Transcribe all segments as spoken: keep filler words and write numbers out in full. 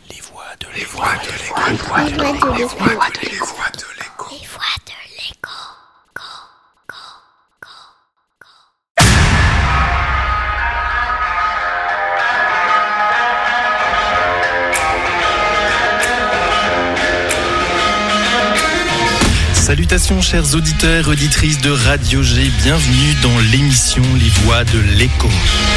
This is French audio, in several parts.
Les voix de l'écho. Les voix de l'écho. Les voix de l'écho. Les voix de l'écho. Les voix de l'écho. Les voix de l'écho. Salutations chers auditeurs et auditrices de Radio G, bienvenue dans l'émission Les Voix de l'écho.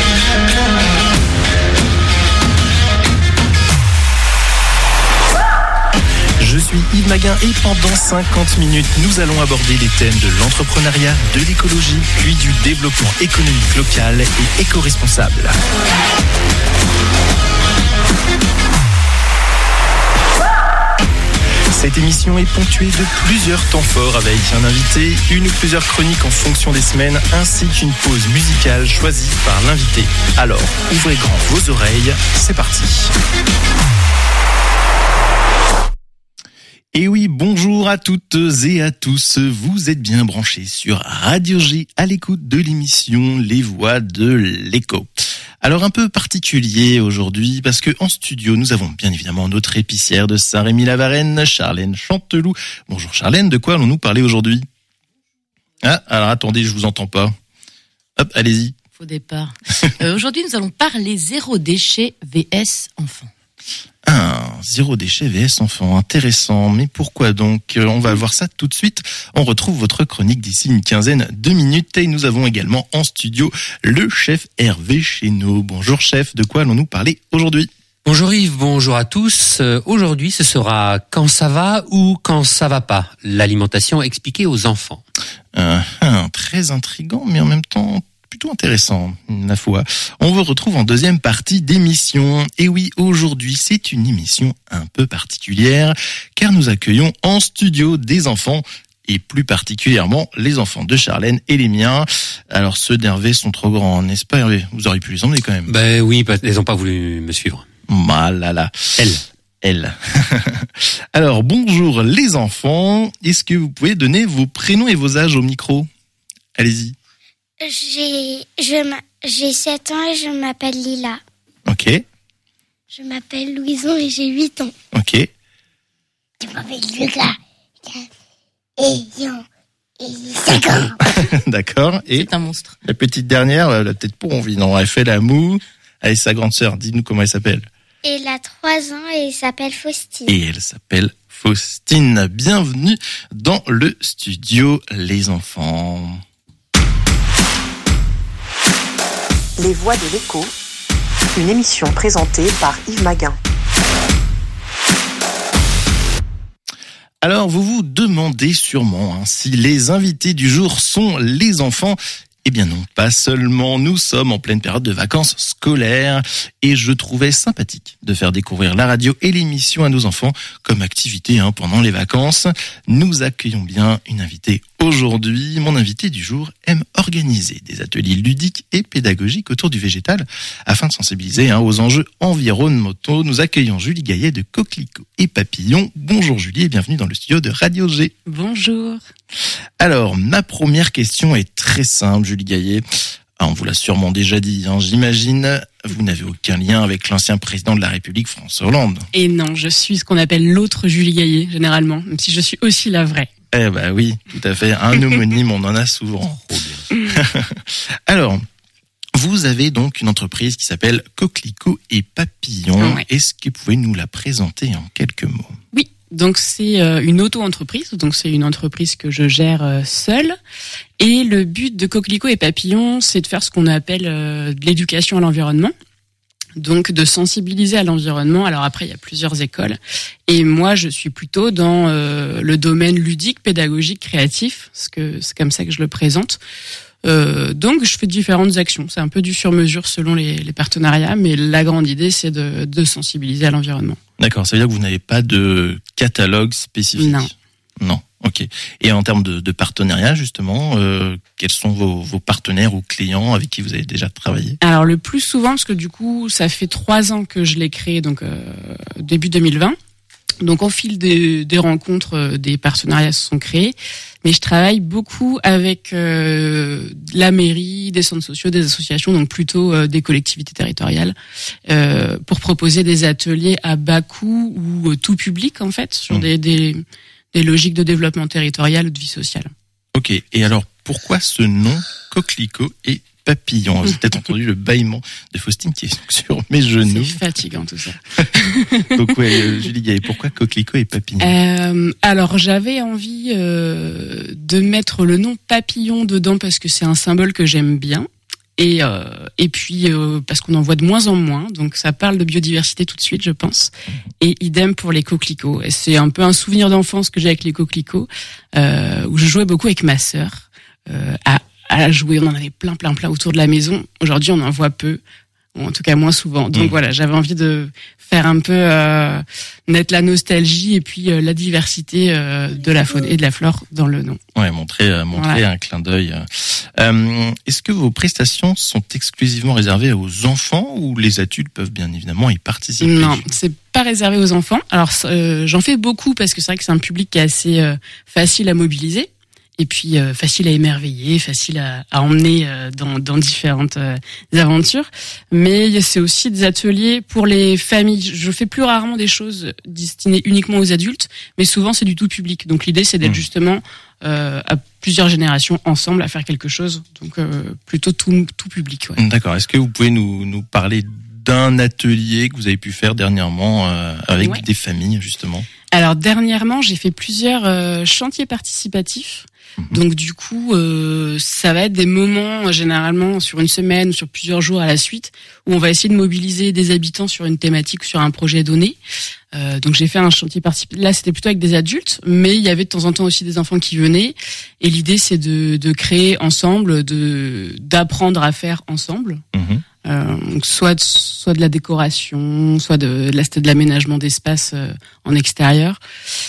Je suis Yves Maguin et pendant cinquante minutes, nous allons aborder les thèmes de l'entrepreneuriat, de l'écologie, puis du développement économique local et éco-responsable. Cette émission est ponctuée de plusieurs temps forts avec un invité, une ou plusieurs chroniques en fonction des semaines, ainsi qu'une pause musicale choisie par l'invité. Alors, ouvrez grand vos oreilles, c'est parti. Et oui, bonjour à toutes et à tous, vous êtes bien branchés sur Radio G à l'écoute de l'émission Les Voix de l'écho. Alors un peu particulier aujourd'hui parce que en studio nous avons bien évidemment notre épicière de Saint-Rémy-la-Varenne, Charlène Chanteloup. Bonjour Charlène, de quoi allons-nous parler aujourd'hui ? Ah, alors attendez, je vous entends pas. Hop, allez-y. Faux départ. euh, aujourd'hui nous allons parler zéro déchet versus enfant. Ah, zéro déchet versus enfant, intéressant. Mais pourquoi donc ? On va voir ça tout de suite. On retrouve votre chronique d'ici une quinzaine de minutes. Et nous avons également en studio le chef Hervé Chénaud. Bonjour chef, de quoi allons-nous parler aujourd'hui ? Bonjour Yves, bonjour à tous. Euh, aujourd'hui, ce sera quand ça va ou quand ça va pas. L'alimentation expliquée aux enfants. Euh, hein, très intriguant, mais en même temps plutôt intéressant, la foi. On vous retrouve en deuxième partie d'émission. Et oui, aujourd'hui, c'est une émission un peu particulière, car nous accueillons en studio des enfants, et plus particulièrement les enfants de Charlène et les miens. Alors ceux d'Hervé sont trop grands, n'est-ce pas Hervé ? Vous auriez pu les emmener quand même. Ben oui, elles n'ont pas voulu me suivre. Ah là là. Elle. Elle. Alors, bonjour les enfants. Est-ce que vous pouvez donner vos prénoms et vos âges au micro ? Allez-y. J'ai, je, j'ai sept ans et je m'appelle Lila. Ok. Je m'appelle Louison et j'ai huit ans. Ok. Je m'appelle Lucas et j'ai cinq ans. D'accord. Et c'est un monstre. La petite dernière, elle a peut-être pas envie, non ? Elle fait la moue. Elle est sa grande sœur. Dis-nous comment elle s'appelle. Elle a trois ans et elle s'appelle Faustine. Et elle s'appelle Faustine. Bienvenue dans le studio, les enfants. Les Voix de l'écho, une émission présentée par Yves Maguin. Alors, vous vous demandez sûrement hein, si les invités du jour sont les enfants. Eh bien non, pas seulement. Nous sommes en pleine période de vacances scolaires et je trouvais sympathique de faire découvrir la radio et l'émission à nos enfants comme activité hein, pendant les vacances. Nous accueillons bien une invitée aujourd'hui. Mon invité du jour aime organiser des ateliers ludiques et pédagogiques autour du végétal afin de sensibiliser hein, aux enjeux environnementaux. Nous accueillons Julie Gaillet de Coquelicot et Papillon. Bonjour Julie et bienvenue dans le studio de Radio G. Bonjour. Alors, ma première question est très simple, Julie Gaillet. Ah, on vous l'a sûrement déjà dit, hein, j'imagine. Vous n'avez aucun lien avec l'ancien président de la République, François Hollande. Et non, je suis ce qu'on appelle l'autre Julie Gaillet, généralement, même si je suis aussi la vraie. Eh ben oui, tout à fait. Un homonyme, on en a souvent. Trop bien. Alors, vous avez donc une entreprise qui s'appelle Coquelicot et Papillon. Ouais. Est-ce que vous pouvez nous la présenter en quelques mots ? Oui, donc c'est une auto-entreprise, donc c'est une entreprise que je gère seule. Et le but de Coquelicot et Papillon, c'est de faire ce qu'on appelle de l'éducation à l'environnement. Donc de sensibiliser à l'environnement. Alors après, il y a plusieurs écoles. Et moi, je suis plutôt dans euh, le domaine ludique, pédagogique, créatif. Parce que c'est comme ça que je le présente. Euh, donc je fais différentes actions. C'est un peu du sur-mesure selon les, les partenariats. Mais la grande idée, c'est de, de sensibiliser à l'environnement. D'accord, ça veut dire que vous n'avez pas de catalogue spécifique ? Non. Non, ok. Et en termes de, de partenariat, justement, euh, quels sont vos, vos partenaires ou clients avec qui vous avez déjà travaillé ? Alors le plus souvent, parce que du coup, ça fait trois ans que je l'ai créé, donc euh, début deux mille vingt. Donc, au fil des, des rencontres, des partenariats se sont créés. Mais je travaille beaucoup avec euh, la mairie, des centres sociaux, des associations, donc plutôt euh, des collectivités territoriales, euh, pour proposer des ateliers à bas coût ou euh, tout public, en fait, sur mmh. des, des, des logiques de développement territorial ou de vie sociale. Ok, et alors, pourquoi ce nom Coquelicot et Papillon? Vous avez peut-être entendu le bâillement de Faustine qui est sur mes genoux. C'est fatigant tout ça. Donc ouais, euh, Julie Gaillet, pourquoi Coquelicot et Papillon? euh, Alors j'avais envie euh, de mettre le nom Papillon dedans parce que c'est un symbole que j'aime bien. Et, euh, et puis euh, parce qu'on en voit de moins en moins, donc ça parle de biodiversité tout de suite, je pense. Et idem pour les coquelicots. Et c'est un peu un souvenir d'enfance que j'ai avec les coquelicots, euh, où je jouais beaucoup avec ma sœur euh, à à jouer, on en avait plein, plein, plein autour de la maison. Aujourd'hui, on en voit peu, ou en tout cas moins souvent. Donc mmh. voilà, j'avais envie de faire un peu euh, mettre la nostalgie et puis euh, la diversité euh, de la faune et de la flore dans le nom. Ouais, montrer, euh, montrer voilà. un clin d'œil. Euh, est-ce que vos prestations sont exclusivement réservées aux enfants ou les adultes peuvent bien évidemment y participer? Non, c'est pas réservé aux enfants. Alors euh, j'en fais beaucoup parce que c'est vrai que c'est un public qui est assez euh, facile à mobiliser. Et puis euh, facile à émerveiller, facile à, à emmener euh, dans, dans différentes euh, aventures. Mais c'est aussi des ateliers pour les familles. Je fais plus rarement des choses destinées uniquement aux adultes, mais souvent c'est du tout public. Donc l'idée c'est d'être mmh. justement euh, à plusieurs générations ensemble à faire quelque chose. Donc euh, plutôt tout, tout public. Ouais. D'accord. Est-ce que vous pouvez nous, nous parler d'un atelier que vous avez pu faire dernièrement euh, avec ouais. des familles justement? Alors dernièrement j'ai fait plusieurs euh, chantiers participatifs. Donc du coup, euh, ça va être des moments généralement sur une semaine ou sur plusieurs jours à la suite où on va essayer de mobiliser des habitants sur une thématique ou sur un projet donné. Euh, donc j'ai fait un chantier participatif. Là, c'était plutôt avec des adultes, mais il y avait de temps en temps aussi des enfants qui venaient. Et l'idée, c'est de, de créer ensemble, de d'apprendre à faire ensemble. Mmh. Euh, donc soit de, soit de la décoration, soit de, de, la, de l'aménagement d'espace euh, en extérieur.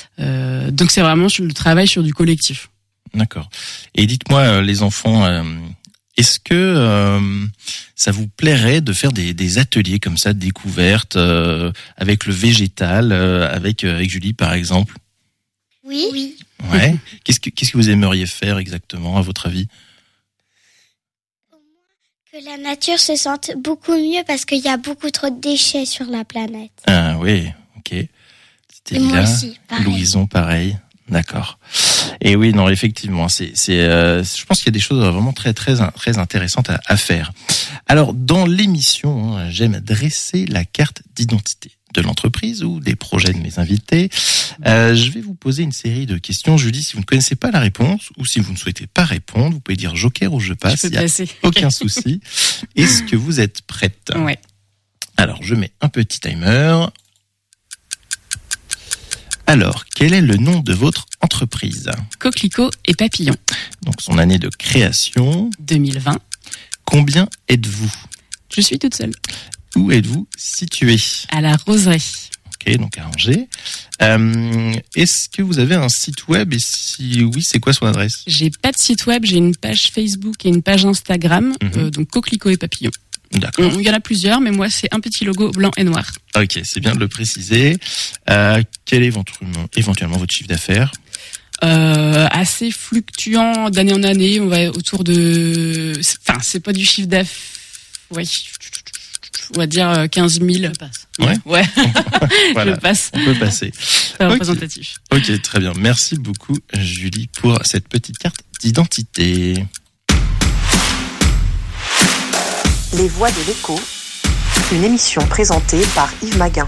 Euh, donc c'est vraiment sur le travail sur du collectif. D'accord. Et dites-moi, les enfants, euh, est-ce que euh, ça vous plairait de faire des, des ateliers comme ça, de découvertes, euh, avec le végétal, euh, avec, avec Julie par exemple? Oui. Oui. Ouais. Qu'est-ce que, qu'est-ce que vous aimeriez faire exactement, à votre avis? Que la nature se sente beaucoup mieux parce qu'il y a beaucoup trop de déchets sur la planète. Ah oui, ok. C'était Et moi là. Aussi, pareil. Louison, pareil. D'accord. Et oui, non, effectivement, c'est, c'est, euh, je pense qu'il y a des choses vraiment très, très, très intéressantes à, à faire. Alors, dans l'émission, hein, j'aime dresser la carte d'identité de l'entreprise ou des projets de mes invités. Euh, je vais vous poser une série de questions. Julie, si vous ne connaissez pas la réponse ou si vous ne souhaitez pas répondre, vous pouvez dire joker ou je passe. Il n'y a aucun souci. Est-ce que vous êtes prête? Ouais. Alors, je mets un petit timer. Alors, quel est le nom de votre entreprise? Coquelicot et Papillon. Donc, son année de création? deux mille vingt. Combien êtes-vous? Je suis toute seule. Où êtes-vous situé? À la Roseraie. Ok, donc à Angers. Euh, est-ce que vous avez un site web? Et si oui, c'est quoi son adresse? J'ai pas de site web, j'ai une page Facebook et une page Instagram, mm-hmm. euh, donc Coquelicot et Papillon. D'accord. Il y en a plusieurs, mais moi, c'est un petit logo blanc et noir. Ok, c'est bien de le préciser. Euh, quel est éventuellement, éventuellement votre chiffre d'affaires? euh, Assez fluctuant d'année en année. On va autour de... Enfin, c'est pas du chiffre d'affaires... Ouais. On va dire quinze mille. Je passe. Ouais. Ouais. Voilà, je passe. On peut passer. C'est représentatif. Ok, ok, très bien. Merci beaucoup, Julie, pour cette petite carte d'identité. Les Voix de l'écho, une émission présentée par Yves Maguin.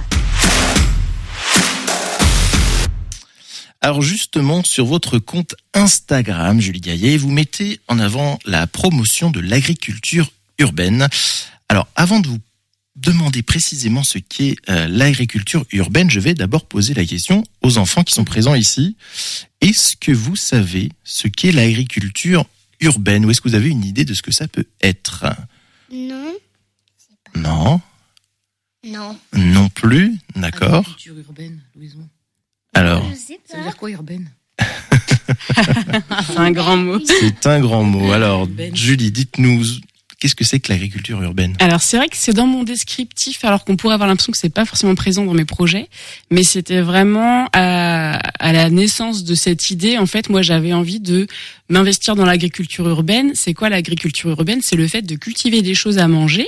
Alors justement, sur votre compte Instagram, Julie Gaillet, vous mettez en avant la promotion de l'agriculture urbaine. Alors avant de vous demander précisément ce qu'est euh, l'agriculture urbaine, je vais d'abord poser la question aux enfants qui sont présents ici. Est-ce que vous savez ce qu'est l'agriculture urbaine ou est-ce que vous avez une idée de ce que ça peut être ? Non. Non. Non. Non plus, d'accord. Agriculture urbaine, Louison. Alors. Je sais pas. Ça veut dire quoi urbaine? C'est un grand mot. C'est un grand mot. Alors, Julie, dites-nous, qu'est-ce que c'est que l'agriculture urbaine ? Alors c'est vrai que c'est dans mon descriptif, alors qu'on pourrait avoir l'impression que c'est pas forcément présent dans mes projets, mais c'était vraiment à, à la naissance de cette idée. En fait, moi j'avais envie de m'investir dans l'agriculture urbaine. C'est quoi l'agriculture urbaine ? C'est le fait de cultiver des choses à manger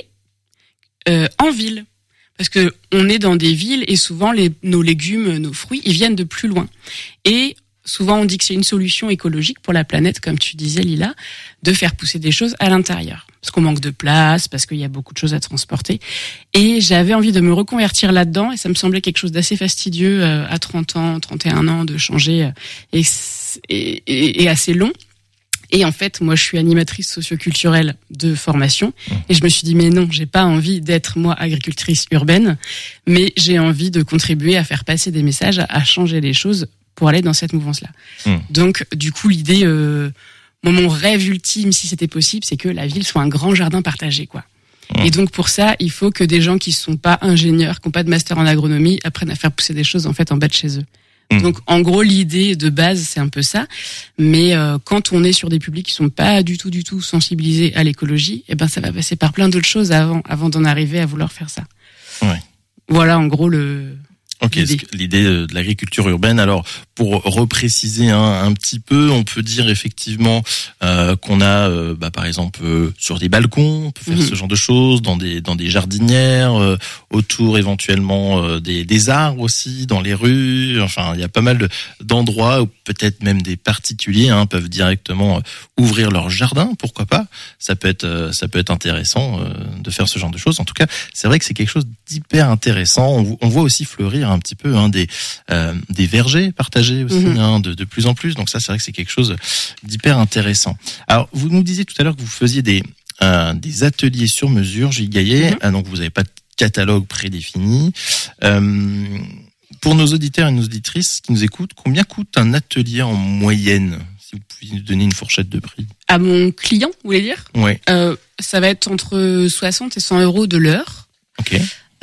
euh, en ville. Parce que on est dans des villes et souvent les, nos légumes, nos fruits, ils viennent de plus loin. Et souvent on dit que c'est une solution écologique pour la planète, comme tu disais Lila, de faire pousser des choses à l'intérieur. Parce qu'on manque de place, parce qu'il y a beaucoup de choses à transporter. Et j'avais envie de me reconvertir là-dedans et ça me semblait quelque chose d'assez fastidieux euh, à trente ans, trente et un ans de changer euh, et, et, et, et assez long. Et en fait, moi, je suis animatrice socioculturelle de formation. Et je me suis dit, mais non, j'ai pas envie d'être, moi, agricultrice urbaine, mais j'ai envie de contribuer à faire passer des messages, à changer les choses pour aller dans cette mouvance-là. Mmh. Donc, du coup, l'idée, euh, moi, mon rêve ultime, si c'était possible, c'est que la ville soit un grand jardin partagé, quoi. Mmh. Et donc, pour ça, il faut que des gens qui sont pas ingénieurs, qui n'ont pas de master en agronomie, apprennent à faire pousser des choses, en fait, en bas de chez eux. Mmh. Donc, en gros, l'idée de base, c'est un peu ça. Mais euh, quand on est sur des publics qui sont pas du tout, du tout sensibilisés à l'écologie, eh ben, ça va passer par plein d'autres choses avant, avant d'en arriver à vouloir faire ça. Ouais. Voilà, en gros, le... Ok, l'idée. l'idée de l'agriculture urbaine. Alors, pour repréciser un, un petit peu, on peut dire effectivement euh, qu'on a, euh, bah, par exemple, euh, sur des balcons, on peut faire mmh. ce genre de choses, dans des dans des jardinières, euh, autour éventuellement euh, des des arbres aussi, dans les rues. Enfin, il y a pas mal de, d'endroits où peut-être même des particuliers hein, peuvent directement euh, ouvrir leur jardin. Pourquoi pas ? Ça peut être euh, ça peut être intéressant euh, de faire ce genre de choses. En tout cas, c'est vrai que c'est quelque chose d'hyper intéressant. On, on voit aussi fleurir un petit peu hein, des euh, des vergers partagés aussi mmh. hein, de de plus en plus. Donc ça c'est vrai que c'est quelque chose d'hyper intéressant. Alors vous nous disiez tout à l'heure que vous faisiez des euh, des ateliers sur mesure, Gilles Gaillet. Mmh. Ah, donc vous n'avez pas de catalogue prédéfini. Euh, pour nos auditeurs et nos auditrices qui nous écoutent, combien coûte un atelier en moyenne ? Si vous pouviez nous donner une fourchette de prix. À mon client, vous voulez dire ? Oui. Euh, ça va être entre soixante et cent euros de l'heure. Ok.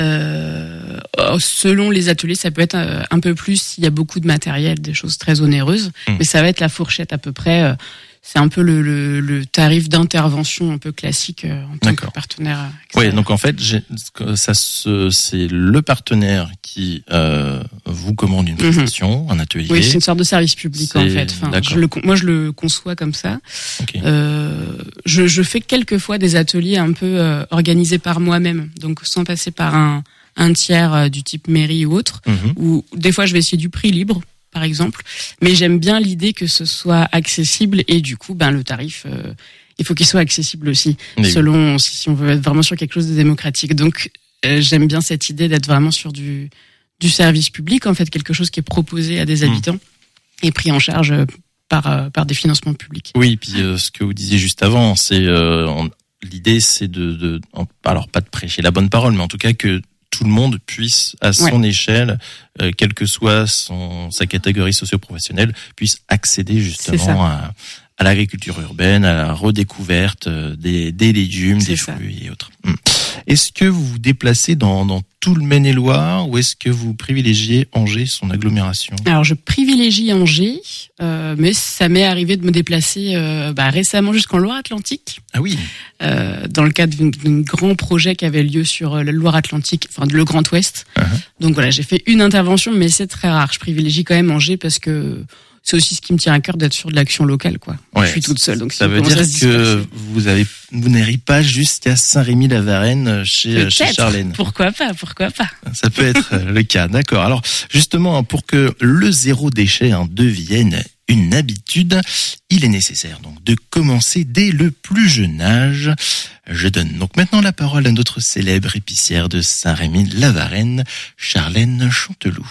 Euh, selon les ateliers, ça peut être un peu plus s'il y a beaucoup de matériel, des choses très onéreuses, mmh. mais ça va être la fourchette à peu près. C'est un peu le, le, le tarif d'intervention un peu classique en tant D'accord. que partenaire. Oui, donc en fait, j'ai, ça se, c'est le partenaire qui euh, vous commande une prestation, mmh. un atelier. Oui, c'est une sorte de service public c'est... en fait. Enfin, je le, moi, je le conçois comme ça. Okay. Euh, je, je fais quelquefois des ateliers un peu euh, organisés par moi-même, donc sans passer par un, un tiers euh, du type mairie ou autre. Mmh. Ou des fois, je vais essayer du prix libre. Par exemple, mais j'aime bien l'idée que ce soit accessible et du coup, ben le tarif, euh, il faut qu'il soit accessible aussi, mais selon oui. si, si on veut être vraiment sur quelque chose de démocratique. Donc, euh, j'aime bien cette idée d'être vraiment sur du du service public, en fait, quelque chose qui est proposé à des habitants mmh. et pris en charge par euh, par des financements publics. Oui, puis euh, ce que vous disiez juste avant, c'est euh, on, l'idée, c'est de, de alors pas de prêcher la bonne parole, mais en tout cas que tout le monde puisse, à son ouais. échelle, euh, quelle que soit son, sa catégorie socio-professionnelle, puisse accéder justement à, à l'agriculture urbaine, à la redécouverte des, des légumes, c'est des ça. fruits et autres. Hum. Est-ce que vous vous déplacez dans, dans tout le Maine-et-Loire ou est-ce que vous privilégiez Angers, son agglomération ? Alors, je privilégie Angers, euh, mais ça m'est arrivé de me déplacer euh, bah, récemment jusqu'en Loire-Atlantique. Ah oui. Euh, dans le cadre d'un, d'un grand projet qui avait lieu sur la Loire-Atlantique, enfin le Grand Ouest. Uh-huh. Donc voilà, j'ai fait une intervention, mais c'est très rare. Je privilégie quand même Angers parce que c'est aussi ce qui me tient à cœur d'être sur de l'action locale, quoi. Ouais, je suis toute seule, donc ça veut dire que vous avez, vous n'irez pas jusqu'à Saint-Rémy-la-Varenne chez, chez Charlène. Pourquoi pas, pourquoi pas. Ça peut être le cas, d'accord. Alors, justement, pour que le zéro déchet hein, devienne une habitude, il est nécessaire donc de commencer dès le plus jeune âge. Je donne donc maintenant la parole à notre célèbre épicière de Saint-Rémy-la-Varenne, Charlène Chanteloup.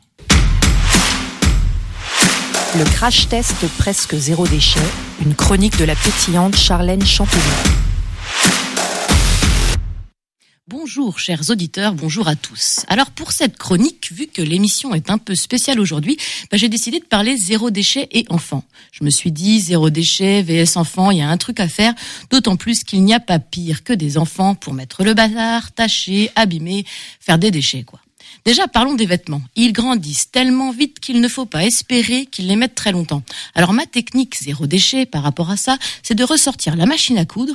Le crash test presque zéro déchet, une chronique de la pétillante Charlène Chanteloup. Bonjour chers auditeurs, bonjour à tous. Alors pour cette chronique, vu que l'émission est un peu spéciale aujourd'hui, bah j'ai décidé de parler zéro déchet et enfants. Je me suis dit zéro déchet vs enfants, il y a un truc à faire, d'autant plus qu'il n'y a pas pire que des enfants pour mettre le bazar, tâcher, abîmer, faire des déchets quoi. Déjà, parlons des vêtements. Ils grandissent tellement vite qu'il ne faut pas espérer qu'ils les mettent très longtemps. Alors ma technique zéro déchet par rapport à ça, c'est de ressortir la machine à coudre,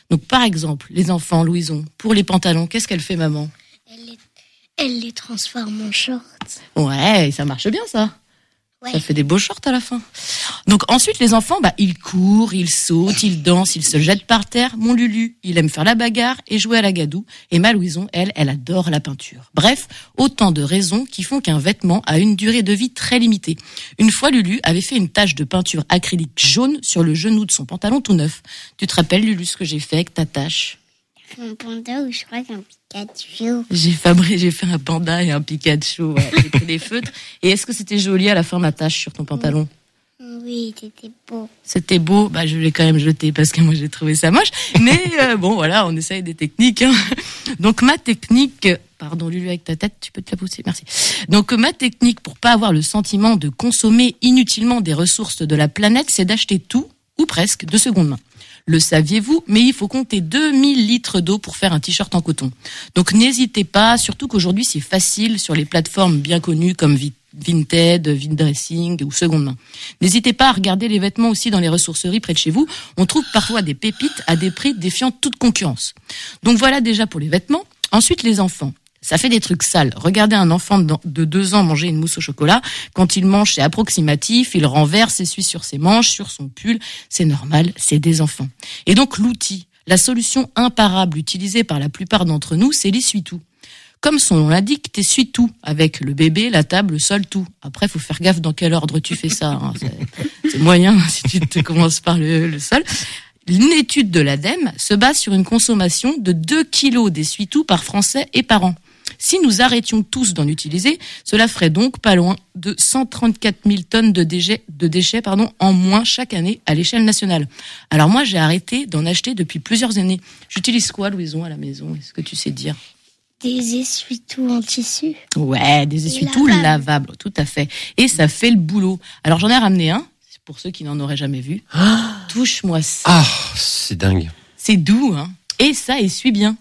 Donc par exemple, les enfants, Louison, pour les pantalons, qu'est-ce qu'elle fait maman ? Elle les, elle les transforme en shorts. Ouais, ça marche bien ça. Ouais. Ça fait des beaux shorts à la fin. Donc ensuite, les enfants, bah ils courent, ils sautent, ils dansent, ils se jettent par terre. Mon Lulu, il aime faire la bagarre et jouer à la gadoue. Et ma Louison, elle, elle adore la peinture. Bref, autant de raisons qui font qu'un vêtement a une durée de vie très limitée. Une fois, Lulu avait fait une tache de peinture acrylique jaune sur le genou de son pantalon tout neuf. Tu te rappelles, Lulu, ce que j'ai fait avec ta tache ? Un panda ou je crois qu'un Pikachu. J'ai fabriqué, j'ai fait un panda et un Pikachu. Ouais. J'ai pris des feutres. Et est-ce que c'était joli à la fin ma tache sur ton pantalon ? Oui, c'était beau. C'était beau, bah je l'ai quand même jeté parce que moi j'ai trouvé ça moche. Mais euh, bon voilà, on essaye des techniques. Hein. Donc ma technique, pardon Lulu avec ta tête, tu peux te la pousser, merci. Donc ma technique pour pas avoir le sentiment de consommer inutilement des ressources de la planète, c'est d'acheter tout ou presque de seconde main. Le saviez-vous, mais il faut compter deux mille litres d'eau pour faire un t-shirt en coton. Donc n'hésitez pas, surtout qu'aujourd'hui c'est facile sur les plateformes bien connues comme Vinted, Vindressing ou seconde main. N'hésitez pas à regarder les vêtements aussi dans les ressourceries près de chez vous. On trouve parfois des pépites à des prix défiant toute concurrence. Donc voilà déjà pour les vêtements. Ensuite les enfants. Ça fait des trucs sales. Regardez un enfant de deux ans manger une mousse au chocolat. Quand il mange, c'est approximatif. Il renverse, essuie sur ses manches, sur son pull. C'est normal, c'est des enfants. Et donc, l'outil, la solution imparable utilisée par la plupart d'entre nous, c'est l'essuie-tout. Comme son nom l'indique, t'essuies tout. Avec le bébé, la table, le sol, tout. Après, faut faire gaffe dans quel ordre tu fais ça. Hein. C'est, c'est moyen si tu te commences par le, le sol. Une étude de l'ADEME se base sur une consommation de deux kilos d'essuie-tout par Français et par an. Si nous arrêtions tous d'en utiliser, cela ferait donc pas loin de cent trente-quatre mille tonnes de déchets, de déchets pardon, en moins chaque année à l'échelle nationale. Alors moi, j'ai arrêté d'en acheter depuis plusieurs années. J'utilise quoi, Louison, à la maison ? Est-ce que tu sais dire ? Des essuie-tout en tissu. Ouais, des essuie-tout lavables. lavables, tout à fait. Et ça fait le boulot. Alors j'en ai ramené un, pour ceux qui n'en auraient jamais vu. Ah touche-moi ça. Ah, c'est dingue. C'est doux, hein. Et ça essuie bien.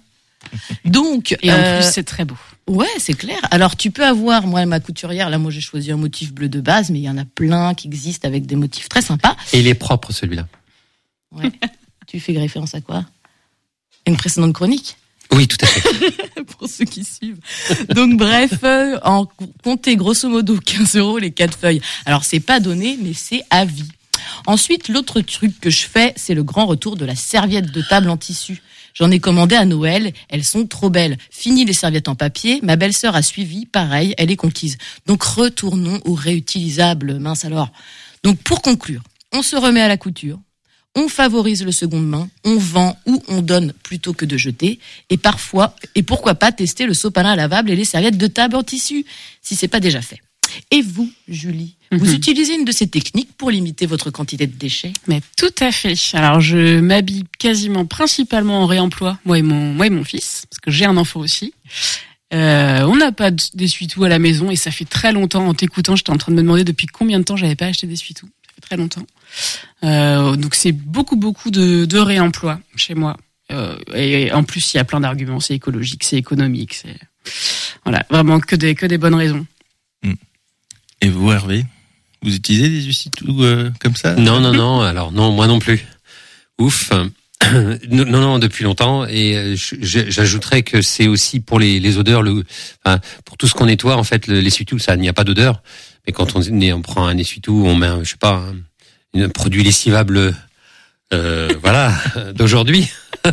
Donc, et en euh, plus c'est très beau. Ouais, c'est clair. Alors tu peux avoir, moi ma couturière, là moi j'ai choisi un motif bleu de base, mais il y en a plein qui existent avec des motifs très sympas. Et il est propre celui-là. Ouais. Tu fais référence à quoi ? Une précédente chronique ? Oui, tout à fait. Pour ceux qui suivent. Donc bref, euh, en comptez grosso modo quinze euros les quatre feuilles. Alors c'est pas donné, mais c'est à vie. Ensuite, l'autre truc que je fais, c'est le grand retour de la serviette de table en tissu. J'en ai commandé à Noël, elles sont trop belles. Fini les serviettes en papier, ma belle-sœur a suivi, pareil, elle est conquise. Donc retournons au réutilisable, mince alors. Donc pour conclure, on se remet à la couture, on favorise le seconde main, on vend ou on donne plutôt que de jeter, et parfois, et pourquoi pas tester le sopalin lavable et les serviettes de table en tissu, si c'est pas déjà fait. Et vous, Julie, mm-hmm. vous utilisez une de ces techniques pour limiter votre quantité de déchets ? Mais tout à fait. Alors, je m'habille quasiment principalement en réemploi, moi et mon, moi et mon fils, parce que j'ai un enfant aussi. Euh, on n'a pas d'essuie-tout à la maison et ça fait très longtemps. En t'écoutant, j'étais en train de me demander depuis combien de temps j'avais pas acheté d'essuie-tout. Ça fait très longtemps. Euh, donc c'est beaucoup, beaucoup de, de réemploi chez moi. Euh, et en plus, il y a plein d'arguments. C'est écologique, c'est économique, c'est voilà, vraiment que des que des bonnes raisons. Mm. Et vous, Hervé, vous utilisez des essuie-tout euh, comme ça ? Non, non, non. Alors non, moi non plus. Ouf. Non, non, depuis longtemps. Et j'ajouterais que c'est aussi pour les, les odeurs, le, enfin, pour tout ce qu'on nettoie, en fait, l'essuie-tout, ça, il n'y a pas d'odeur. Mais quand on, on prend un essuie-tout, on met, un, je sais pas, un, un produit lessivable, euh, voilà, d'aujourd'hui.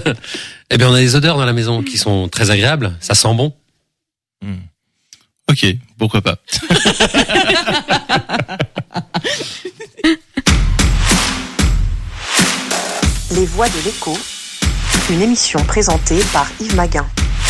Eh bien, on a des odeurs dans la maison qui sont très agréables. Ça sent bon. Mmh. Ok, pourquoi pas. Les Voix de l'écho, une émission présentée par Yves Maguin.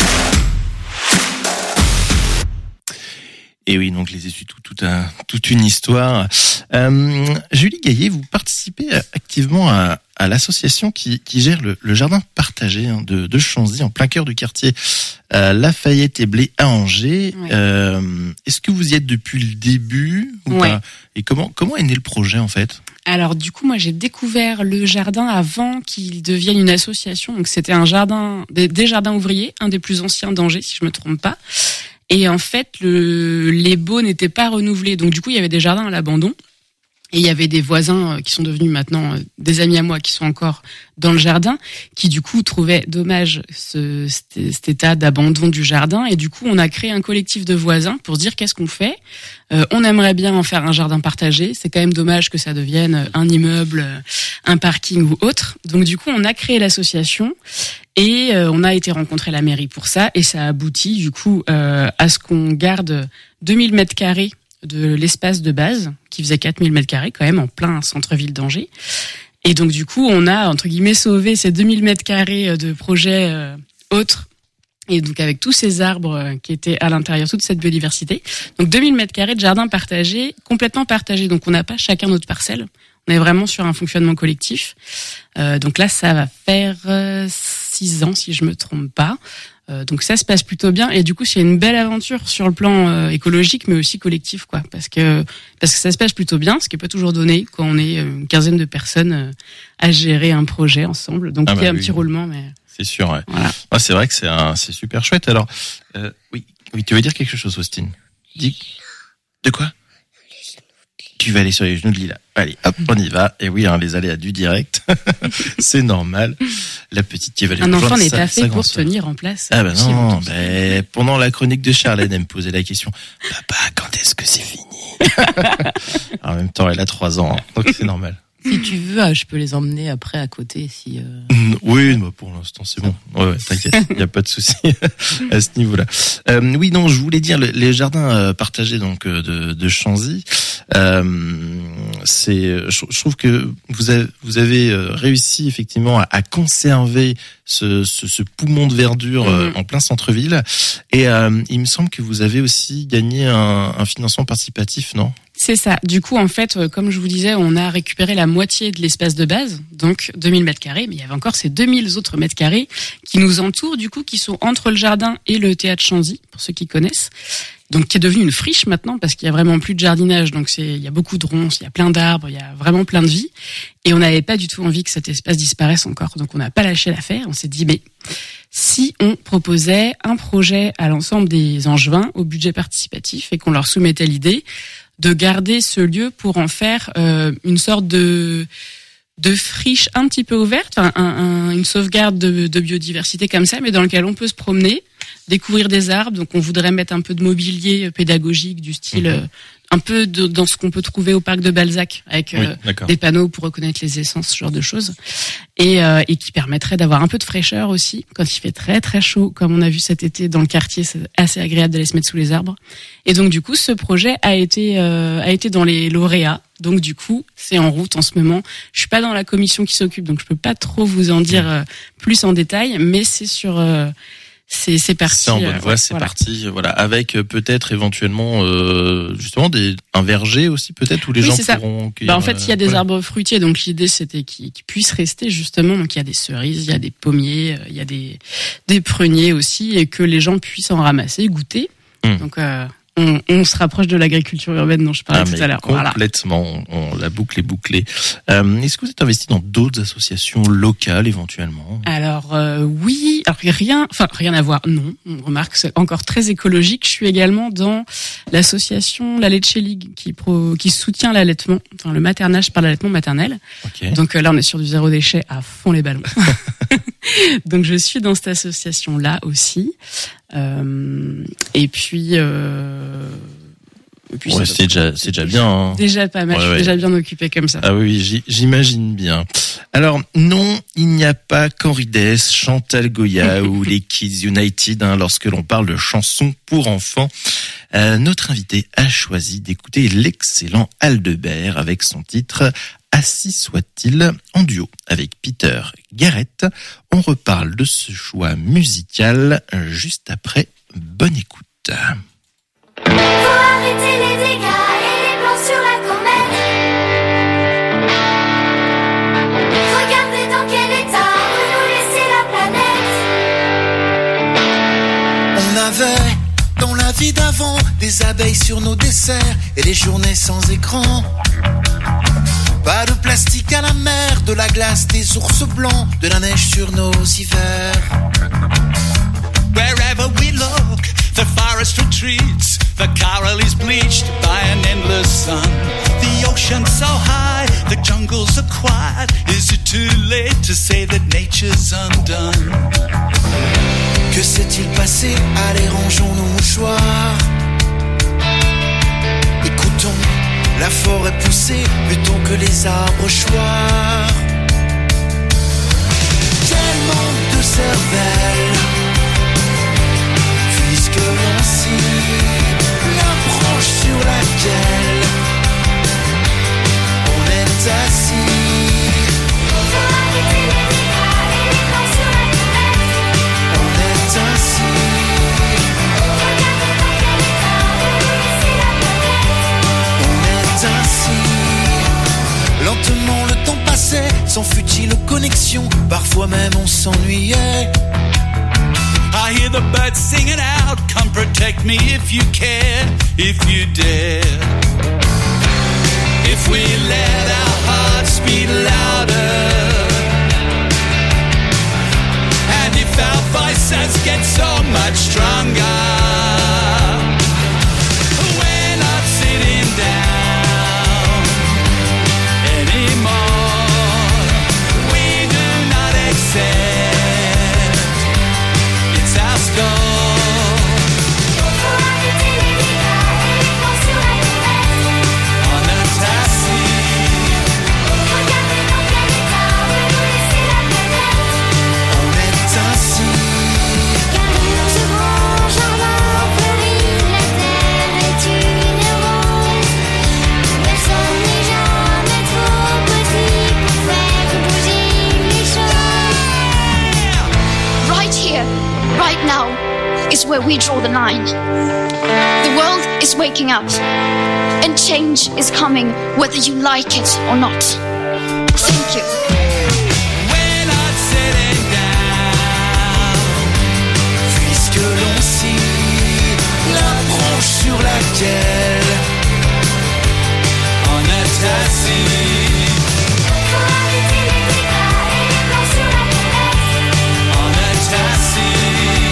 Et oui, donc les essuie-tout, tout un, toute une histoire. Euh, Julie Gaillet, vous participez activement à, à l'association qui, qui gère le, le jardin partagé hein, de, de Chanzy, en plein cœur du quartier euh, Lafayette et Blé à Angers. Ouais. Euh, est-ce que vous y êtes depuis le début ou ouais. pas ? Et comment, comment est né le projet en fait ? Alors du coup, moi j'ai découvert le jardin avant qu'il devienne une association. Donc c'était un jardin, des, des jardins ouvriers, un des plus anciens d'Angers, si je me trompe pas. Et en fait, le, les baux n'étaient pas renouvelés. Donc du coup, il y avait des jardins à l'abandon. Et il y avait des voisins qui sont devenus maintenant des amis à moi qui sont encore dans le jardin, qui du coup trouvaient dommage ce, cet, cet état d'abandon du jardin. Et du coup, on a créé un collectif de voisins pour se dire qu'est-ce qu'on fait. Euh, on aimerait bien en faire un jardin partagé. C'est quand même dommage que ça devienne un immeuble, un parking ou autre. Donc du coup, on a créé l'association et euh, on a été rencontrer la mairie pour ça. Et ça a abouti du coup euh, à ce qu'on garde deux mille mètres carrés de l'espace de base, qui faisait quatre mille mètres carrés quand même, en plein centre-ville d'Angers. Et donc du coup, on a, entre guillemets, sauvé ces deux mille mètres carrés de projets euh, autres. Et donc avec tous ces arbres euh, qui étaient à l'intérieur, toute cette biodiversité. Donc deux mille mètres carrés de jardin partagé, complètement partagé. Donc on n'a pas chacun notre parcelle. On est vraiment sur un fonctionnement collectif. Euh, donc là, ça va faire euh, six ans, si je me trompe pas. Euh, donc ça se passe plutôt bien. Et du coup, c'est une belle aventure sur le plan euh, écologique, mais aussi collectif, quoi. Parce que parce que ça se passe plutôt bien, ce qui est pas toujours donné quand on est une quinzaine de personnes euh, à gérer un projet ensemble. Donc ah il y a bah un oui. petit roulement, mais c'est sûr. Ouais. Voilà. Ah, c'est vrai que c'est un, c'est super chouette. Alors, euh, oui, oui, tu veux dire quelque chose, Austin? Dis. De quoi? Tu vas aller sur les genoux de Lila. Allez, hop, on y va. Et oui, hein, les aléas du direct, c'est normal. La petite qui va aller Un enfant n'est sa, pas fait pour soeur. tenir en place. Ah ben non, ben, pendant la chronique de Charlène, elle me posait la question, papa, quand est-ce que c'est fini? En même temps, elle a trois ans, hein, donc c'est normal. Si tu veux, je peux les emmener après à côté. Si euh... Oui, bah pour l'instant c'est bon. Ouais, ouais t'inquiète, il y a pas de souci à ce niveau-là. Euh, oui, non, je voulais dire les jardins partagés donc de, de Chanzy. Euh, c'est, je, je trouve que vous avez, vous avez réussi effectivement à, à conserver ce, ce, ce poumon de verdure mmh. en plein centre-ville. Et euh, il me semble que vous avez aussi gagné un, un financement participatif, non? C'est ça. Du coup, en fait, comme je vous disais, on a récupéré la moitié de l'espace de base, donc deux mille mètres carrés, mais il y avait encore ces deux mille autres mètres carrés qui nous entourent, du coup, qui sont entre le jardin et le théâtre Chanzy, pour ceux qui connaissent. Donc, qui est devenu une friche maintenant, parce qu'il y a vraiment plus de jardinage. Donc, c'est, il y a beaucoup de ronces, il y a plein d'arbres, il y a vraiment plein de vie. Et on n'avait pas du tout envie que cet espace disparaisse encore. Donc, on n'a pas lâché l'affaire. On s'est dit, mais si on proposait un projet à l'ensemble des Angevins au budget participatif et qu'on leur soumettait l'idée de garder ce lieu pour en faire euh, une sorte de de friche un petit peu ouverte, un, un, une sauvegarde de, de biodiversité comme ça, mais dans lequel on peut se promener, découvrir des arbres. Donc on voudrait mettre un peu de mobilier pédagogique du style mmh. euh, un peu de, dans ce qu'on peut trouver au parc de Balzac, avec oui, euh, des panneaux pour reconnaître les essences, ce genre de choses, et, euh, et qui permettrait d'avoir un peu de fraîcheur aussi quand il fait très très chaud, comme on a vu cet été dans le quartier. C'est assez agréable d'aller se mettre sous les arbres. Et donc du coup, ce projet a été euh, a été dans les lauréats. Donc du coup, c'est en route en ce moment. Je suis pas dans la commission qui s'occupe, donc je peux pas trop vous en dire euh, plus en détail, mais c'est sur euh, C'est, c'est parti. C'est en bonne voie, c'est voilà. parti. Voilà, avec euh, peut-être éventuellement euh, justement des un verger aussi peut-être où les oui, gens c'est pourront. Bah en fait, il y a des voilà. arbres fruitiers, donc l'idée c'était qu'ils, qu'ils puissent rester justement. Donc il y a des cerises, il y a des pommiers, il y a des des pruniers aussi, et que les gens puissent en ramasser, goûter. Mmh. Donc euh, on, on se rapproche de l'agriculture urbaine dont je parlais ah, tout à l'heure. Complètement, voilà. on, on, la boucle est bouclée. Euh, est-ce que vous êtes investi dans d'autres associations locales éventuellement? Alors euh, oui, alors rien, enfin rien à voir. Non, on remarque c'est encore très écologique. Je suis également dans l'association La Leche League qui pro, qui soutient l'allaitement, enfin le maternage par l'allaitement maternel. Okay. Donc euh, là on est sur du zéro déchet à fond les ballons. Donc je suis dans cette association là aussi. Euh, et puis. Euh, Et puis ouais, c'est déjà, c'est déjà bien. Hein. Déjà pas mal, ouais, je suis ouais. déjà bien occupé comme ça. Ah oui, j'imagine bien. Alors non, il n'y a pas qu'Henri Dess, Chantal Goya ou les Kids United hein, lorsque l'on parle de chansons pour enfants. Euh, notre invité a choisi d'écouter l'excellent Aldebert avec son titre « Assis soit-il » en duo avec Peter Garrett. On reparle de ce choix musical juste après. Bonne écoute. Faut arrêter les dégâts et les plans sur la comète. Regardez dans quel état vous nous laissez la planète. On avait dans la vie d'avant des abeilles sur nos desserts et les journées sans écran. Pas de plastique à la mer, de la glace, des ours blancs, de la neige sur nos hivers. Wherever we look, the forest retreats. The coral is bleached by an endless sun. The ocean so high stitches undone. Que s'est-il passé? Allez, rangeons nos mouchoirs. Écoutons la forêt pousser plutôt que les arbres choir. Quel manque de cervelle, puisque l'on scie la branche sur laquelle on est assis. On est assis. Ainsi, lentement le temps passait, sans futile connexion, parfois même on s'ennuyait. I hear the birds singing out, come protect me if you care, if you dare. If we let our hearts beat louder, and if our voices get so much stronger, we're not sitting down anymore. We do not accept, it's our score. On est assis. On est ainsi. Car ce grand jardin fleuri, la terre est une rose. Personne n'est jamais trop petit pour faire bouger les choses. Right here, right now, is where we draw the line. The world is waking up, and change is coming, whether you like it or not. Thank you. We're not sitting down. Puisque l'on scie la branche sur laquelle On est assis. On est assis.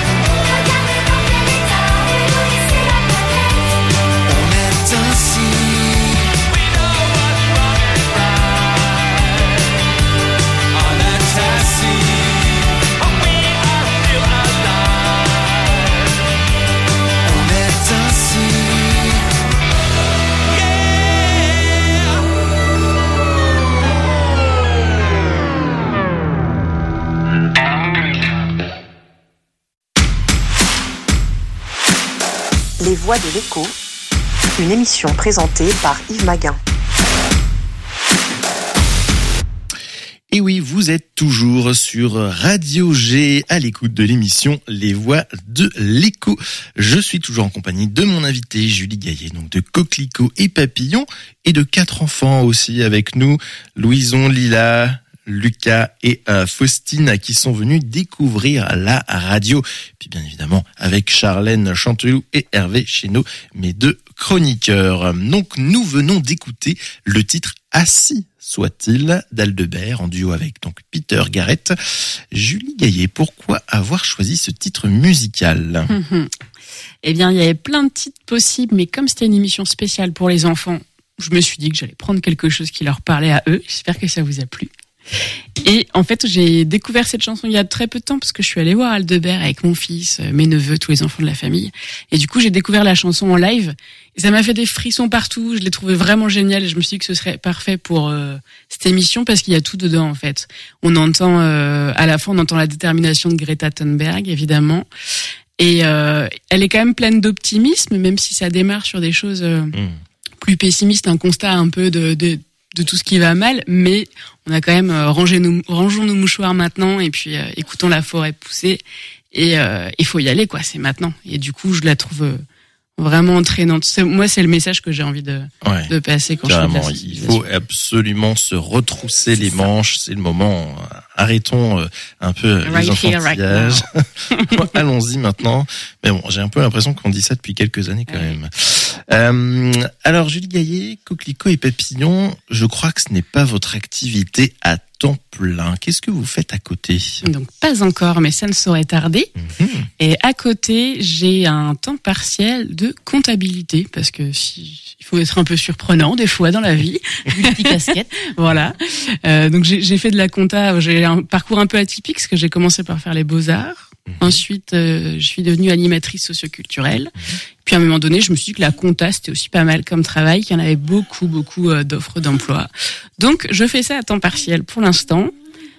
on est ainsi. We know what's wrong and right. On est assis. We are still alive. On est ainsi. Les Voix de l'écho, une émission présentée par Yves Maguin. Et oui, vous êtes toujours sur Radio G à l'écoute de l'émission Les Voix de l'écho. Je suis toujours en compagnie de mon invité Julie Gaillet, donc de Coquelicot et Papillon, et de quatre enfants aussi avec nous, Louison, Lila, Lucas et euh, Faustine, qui sont venus découvrir la radio. Puis bien évidemment avec Charlène Chanteloup et Hervé Chénaud, mes deux chroniqueurs. Donc nous venons d'écouter le titre Assis soit-il d'Aldebert en duo avec donc Peter Garrett. Julie Gaillet, pourquoi avoir choisi ce titre musical? Mmh. Eh bien, il y avait plein de titres possibles, mais comme c'était une émission spéciale pour les enfants, je me suis dit que j'allais prendre quelque chose qui leur parlait à eux. J'espère que ça vous a plu. Et en fait, j'ai découvert cette chanson il y a très peu de temps parce que je suis allée voir Aldebert avec mon fils, mes neveux, tous les enfants de la famille. Et du coup, j'ai découvert la chanson en live. Et ça m'a fait des frissons partout. Je l'ai trouvée vraiment géniale et je me suis dit que ce serait parfait pour euh, cette émission parce qu'il y a tout dedans en fait. On entend euh, à la fin, on entend la détermination de Greta Thunberg, évidemment. Et euh, elle est quand même pleine d'optimisme, même si ça démarre sur des choses euh, mmh. plus pessimistes, un constat un peu de, de de tout ce qui va mal, mais on a quand même euh, rangé nos, rangeons nos mouchoirs maintenant et puis euh, écoutons la forêt pousser et il euh, faut y aller quoi, c'est maintenant. Et du coup, je la trouve euh, vraiment entraînante. C'est, moi, c'est le message que j'ai envie de, ouais, de passer quand carrément, je fais de la il faut absolument se retrousser c'est les ça. manches, c'est le moment. Arrêtons un peu right les enfantillages. Right Allons-y maintenant. Mais bon, j'ai un peu l'impression qu'on dit ça depuis quelques années quand ouais. même. Euh, alors, Julie Gaillet, Coquelicot et Papillon, je crois que ce n'est pas votre activité à temps plein. Qu'est-ce que vous faites à côté? Donc, pas encore, mais ça ne saurait tarder. Mmh. Et à côté, j'ai un temps partiel de comptabilité, parce que si, il faut être un peu surprenant des fois dans la vie. Multicasquette. Voilà. Euh, donc, j'ai, j'ai fait de la compta. J'ai un parcours un peu atypique parce que j'ai commencé par faire les beaux-arts. Mmh. Ensuite, euh, je suis devenue animatrice socioculturelle. Mmh. Puis à un moment donné, je me suis dit que la compta, c'était aussi pas mal comme travail, qu'il y en avait beaucoup, beaucoup euh, d'offres d'emploi. Donc, je fais ça à temps partiel pour l'instant.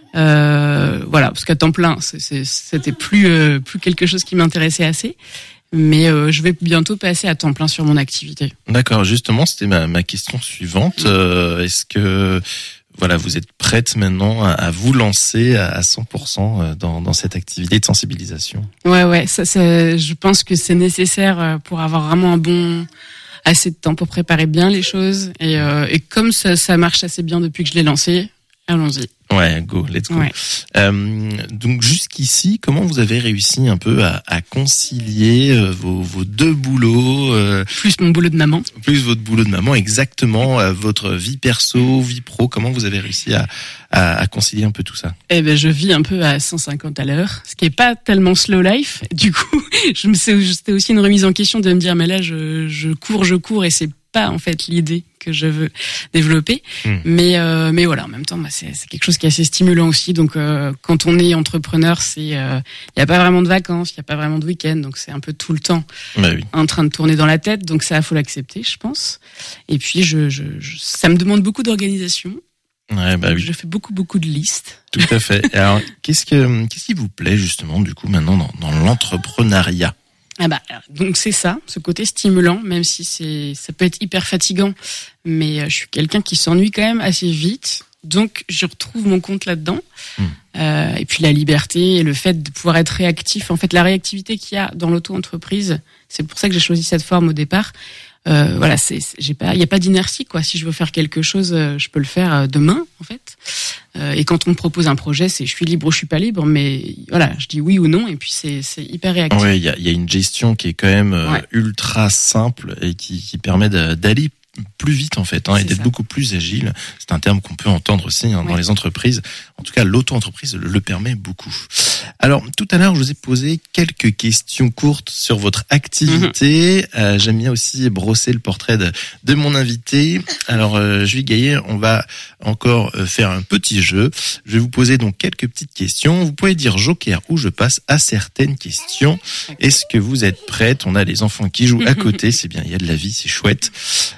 Euh, voilà, parce qu'à temps plein, c'est, c'est, c'était plus, euh, plus quelque chose qui m'intéressait assez. Mais euh, je vais bientôt passer à temps plein sur mon activité. D'accord, justement, c'était ma, ma question suivante. Euh, est-ce que voilà, vous êtes prête maintenant à, à vous lancer à cent pour cent dans, dans cette activité de sensibilisation? Ouais, ouais, ça, ça, je pense que c'est nécessaire pour avoir vraiment un bon assez de temps pour préparer bien les choses. Et, euh, et comme ça, ça marche assez bien depuis que je l'ai lancé, allons-y. Ouais, go, let's go. Ouais. Euh, donc jusqu'ici, comment vous avez réussi un peu à, à concilier euh, vos, vos deux boulots, euh, plus mon boulot de maman, plus votre boulot de maman, exactement, euh, votre vie perso, vie pro. Comment vous avez réussi à, à, à concilier un peu tout ça? Eh ben, je vis un peu à cent cinquante à l'heure, ce qui est pas tellement slow life. Du coup, je me sais, c'était aussi une remise en question de me dire, mais là, je, je cours, je cours, et c'est pas en fait l'idée que je veux développer, mmh. mais euh, mais voilà, en même temps, bah, c'est, c'est quelque chose qui est assez stimulant aussi. Donc, euh, quand on est entrepreneur, c'est il euh, y a pas vraiment de vacances, il y a pas vraiment de week-end, donc c'est un peu tout le temps bah oui. en train de tourner dans la tête. Donc ça, faut l'accepter, je pense. Et puis, je, je, je ça me demande beaucoup d'organisation. Ouais, bah oui. Je fais beaucoup beaucoup de listes. Tout à fait. Alors, qu'est-ce que qu'est-ce qui vous plaît justement du coup maintenant dans, dans l'entrepreneuriat? Ah bah, donc c'est ça, ce côté stimulant, même si c'est, ça peut être hyper fatigant, mais je suis quelqu'un qui s'ennuie quand même assez vite, donc je retrouve mon compte là-dedans. Mmh. Euh, et puis la liberté et le fait de pouvoir être réactif, en fait la réactivité qu'il y a dans l'auto-entreprise, c'est pour ça que j'ai choisi cette forme au départ. Euh, voilà, c'est, c'est j'ai pas, il y a pas d'inertie quoi. Si je veux faire quelque chose, je peux le faire demain en fait. Euh, et quand on me propose un projet, c'est je suis libre ou je suis pas libre, mais voilà, je dis oui ou non et puis c'est c'est hyper réactif. Ouais, il y a il y a une gestion qui est quand même ouais. ultra simple et qui qui permet d'aller plus vite en fait hein, et d'être ça. beaucoup plus agile. C'est un terme qu'on peut entendre aussi hein, ouais. dans les entreprises. En tout cas, l'auto-entreprise le permet beaucoup. Alors, tout à l'heure, je vous ai posé quelques questions courtes sur votre activité. Mm-hmm. Euh, j'aime bien aussi brosser le portrait de, de mon invité. Alors, euh, Julie Gaillet, on va encore faire un petit jeu. Je vais vous poser donc quelques petites questions. Vous pouvez dire joker ou je passe à certaines questions. Est-ce que vous êtes prête? On a les enfants qui jouent à côté. C'est bien, il y a de la vie, c'est chouette.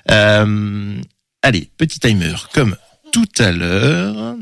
Euh, allez, petit timer, comme tout à l'heure.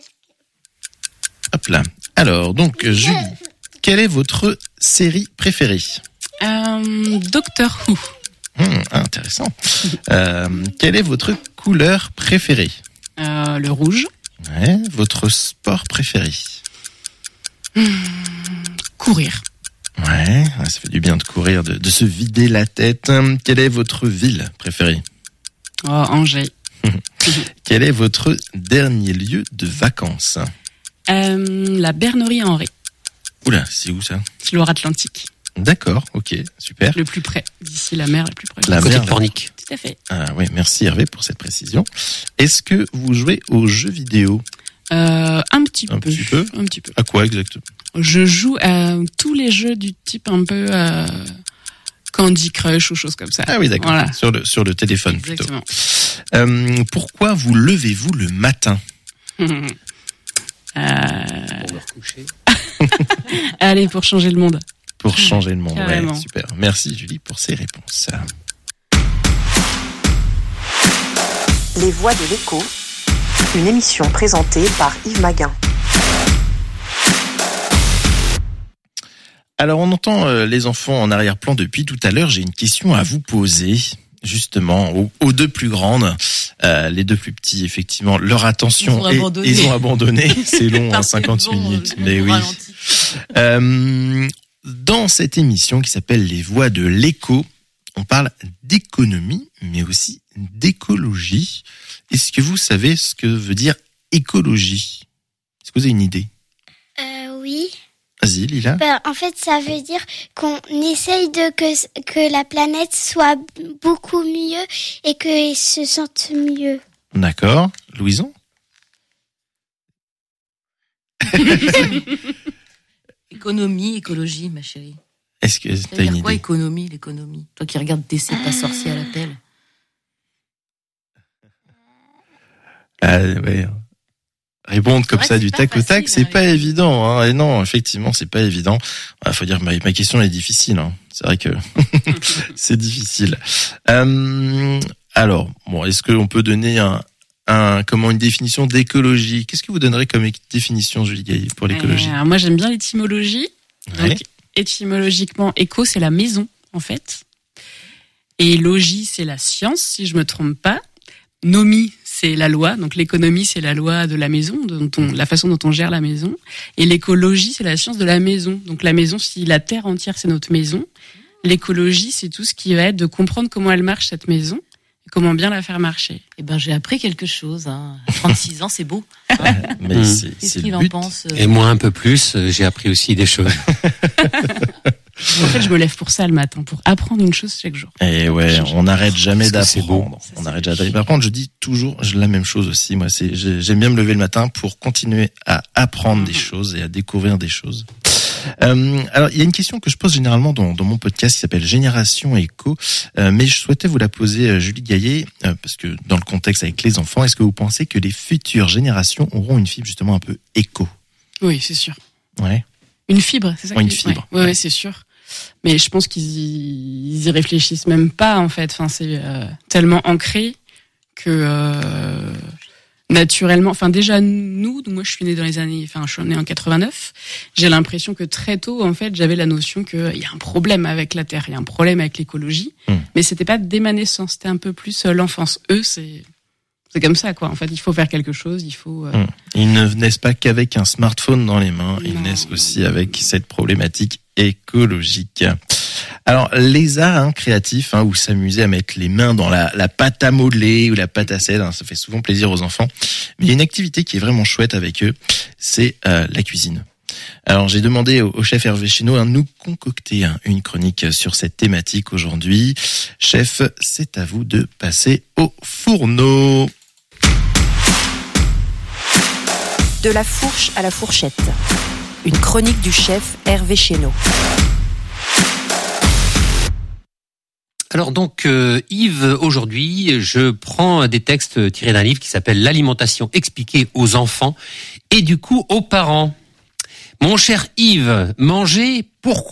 Hop là. Alors, donc, Julie, quelle est votre série préférée? euh, Doctor Who. Hum, intéressant. Euh, quelle est votre couleur préférée? euh, Le rouge. Ouais. Votre sport préféré? Mmh, courir. Ouais, ça fait du bien de courir, de, de se vider la tête. Quelle est votre ville préférée? Oh, Angers. Quel est votre dernier lieu de vacances? euh, La Bernerie à Henri. Oula, c'est où ça? C'est Loire-Atlantique. D'accord, ok, super. Le plus près, d'ici la mer, la plus près. La côté mer de Pornic. Tout à fait. Ah oui, merci Hervé pour cette précision. Est-ce que vous jouez aux jeux vidéo? euh, Un petit un peu. Petit peu. Un petit peu. À quoi exactement? Je joue à tous les jeux du type un peu euh, Candy Crush ou choses comme ça. Ah oui, d'accord. Voilà. Sur le sur le téléphone Exactement. plutôt. Euh, pourquoi vous levez-vous le matin? euh... Pour me recoucher. Allez, pour changer le monde. Pour changer le monde, Carrément. ouais, super. Merci Julie pour ces réponses. Les Voix de l'écho, une émission présentée par Yves Maguin. Alors on entend euh, les enfants en arrière-plan depuis tout à l'heure. J'ai une question à vous poser, justement, aux, aux deux plus grandes. Euh, les deux plus petits, effectivement, leur attention, ils, est, ils ont abandonné. C'est long, hein, cinquante bon, minutes, mais oui. Euh, dans cette émission qui s'appelle Les Voix de l'écho, on parle d'économie, mais aussi d'écologie. Est-ce que vous savez ce que veut dire écologie? Est-ce que vous avez une idée? Euh, oui. Vas-y, Lila. Ben, en fait, ça veut dire qu'on essaye de que, que la planète soit beaucoup mieux et qu'elle se sente mieux. D'accord. Louison? Économie, écologie, ma chérie. Est-ce que ça t'as veut une dire quoi, idée? économie, l'économie? Toi qui regardes D C, pas sorcier à l'appel. Ah, ouais. Répondre comme vrai ça que du c'est pas tac au tac, facile, c'est pas oui. évident. Hein. Et non, effectivement, c'est pas évident. Il faut dire que ma, ma question est difficile. Hein. C'est vrai que c'est difficile. Euh, alors, bon, est-ce qu'on peut donner un, un, comment une définition d'écologie ? Qu'est-ce que vous donnerez comme définition, Julie Gaillet, pour l'écologie ? Euh, moi, j'aime bien l'étymologie. Ouais. Donc, étymologiquement, éco, c'est la maison, en fait. Et logie, c'est la science, si je me trompe pas. Nomi, c'est la loi. Donc, l'économie, c'est la loi de la maison, dont on, la façon dont on gère la maison. Et l'écologie, c'est la science de la maison. Donc, la maison, si la terre entière, c'est notre maison. L'écologie, c'est tout ce qui va être de comprendre comment elle marche, cette maison, et comment bien la faire marcher. Eh ben, j'ai appris quelque chose. Hein. À trente-six ans, c'est beau. Ouais, mais Mmh. c'est, Qu'est-ce c'est qu'il le en but. pense euh, Et moi un peu plus, euh, j'ai appris aussi des choses. En fait, je me lève pour ça le matin, pour apprendre une chose chaque jour. Et ouais, on n'arrête jamais Parce que c'est beau. d'apprendre. On n'arrête jamais d'apprendre. Par contre, je dis toujours la même chose aussi. Moi, c'est, j'aime bien me lever le matin pour continuer à apprendre des choses et à découvrir des choses. Euh, alors, il y a une question que je pose généralement dans, dans mon podcast qui s'appelle Génération Éco, euh, mais je souhaitais vous la poser, euh, Julie Gaillet, euh, parce que dans le contexte avec les enfants, est-ce que vous pensez que les futures générations auront une fibre justement un peu éco ? Oui, c'est sûr. Ouais. Une fibre, c'est ça Ouais, que une tu dis fibre. Ouais, ouais, ouais, c'est sûr. Mais je pense qu'ils y, ils y réfléchissent même pas, en fait. Enfin, c'est euh, tellement ancré que euh, naturellement. Enfin, déjà nous, moi, je suis née dans les années. Enfin, je suis née en quatre-vingt-neuf. J'ai l'impression que très tôt, en fait, j'avais la notion que il y a un problème avec la terre, il y a un problème avec l'écologie. Mmh. Mais c'était pas dès ma naissance, c'était un peu plus euh, l'enfance. Eux, c'est c'est comme ça, quoi. En fait, il faut faire quelque chose, il faut. Euh... Mmh. Ils ne naissent pas qu'avec un smartphone dans les mains, ils Non. naissent aussi avec cette problématique écologique. Alors, les arts hein, créatifs, hein, où s'amuser à mettre les mains dans la, la pâte à modeler ou la pâte à sel, hein, ça fait souvent plaisir aux enfants. Mais il y a une activité qui est vraiment chouette avec eux, c'est euh, la cuisine. Alors, j'ai demandé au, au chef Hervé Chénaud hein, de nous concocter hein, une chronique sur cette thématique aujourd'hui. Chef, c'est à vous de passer au fourneau. De la fourche à la fourchette. Une chronique du chef Hervé Chénaud. Alors donc euh, Yves, aujourd'hui, je prends des textes tirés d'un livre qui s'appelle L'alimentation expliquée aux enfants et du coup aux parents. Mon cher Yves, manger, pourquoi ?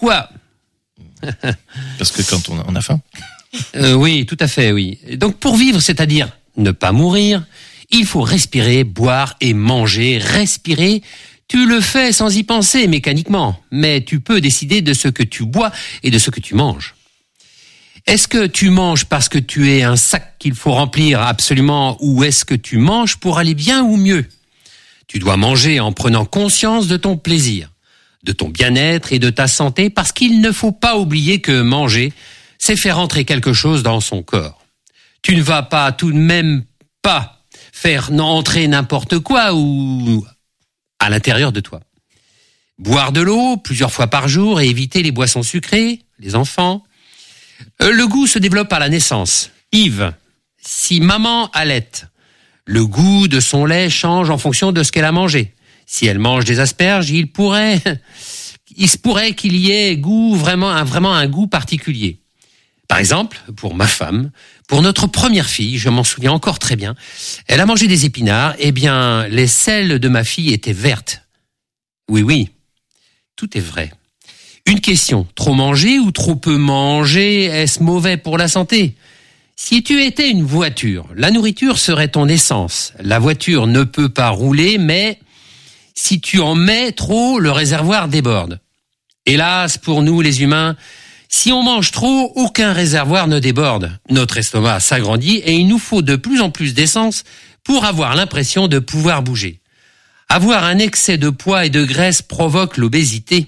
Parce que quand on a, on a faim. Euh, oui, tout à fait, oui. Donc pour vivre, c'est-à-dire ne pas mourir, il faut respirer, boire et manger. Respirer, tu le fais sans y penser mécaniquement, mais tu peux décider de ce que tu bois et de ce que tu manges. Est-ce que tu manges parce que tu es un sac qu'il faut remplir absolument, ou est-ce que tu manges pour aller bien ou mieux ? Tu dois manger en prenant conscience de ton plaisir, de ton bien-être et de ta santé, parce qu'il ne faut pas oublier que manger, c'est faire entrer quelque chose dans son corps. Tu ne vas pas tout de même pas faire entrer n'importe quoi ou à l'intérieur de toi. Boire de l'eau plusieurs fois par jour et éviter les boissons sucrées, les enfants. Euh, le goût se développe à la naissance. Yves, si maman allaite, le goût de son lait change en fonction de ce qu'elle a mangé. Si elle mange des asperges, il pourrait, il se pourrait qu'il y ait goût vraiment un, vraiment un goût particulier. Par exemple, pour ma femme, pour notre première fille, je m'en souviens encore très bien, elle a mangé des épinards, eh bien, les selles de ma fille étaient vertes. Oui, oui, tout est vrai. Une question, trop manger ou trop peu manger, est-ce mauvais pour la santé ? Si tu étais une voiture, la nourriture serait ton essence. La voiture ne peut pas rouler, mais si tu en mets trop, le réservoir déborde. Hélas, pour nous les humains, si on mange trop, aucun réservoir ne déborde. Notre estomac s'agrandit et il nous faut de plus en plus d'essence pour avoir l'impression de pouvoir bouger. Avoir un excès de poids et de graisse provoque l'obésité.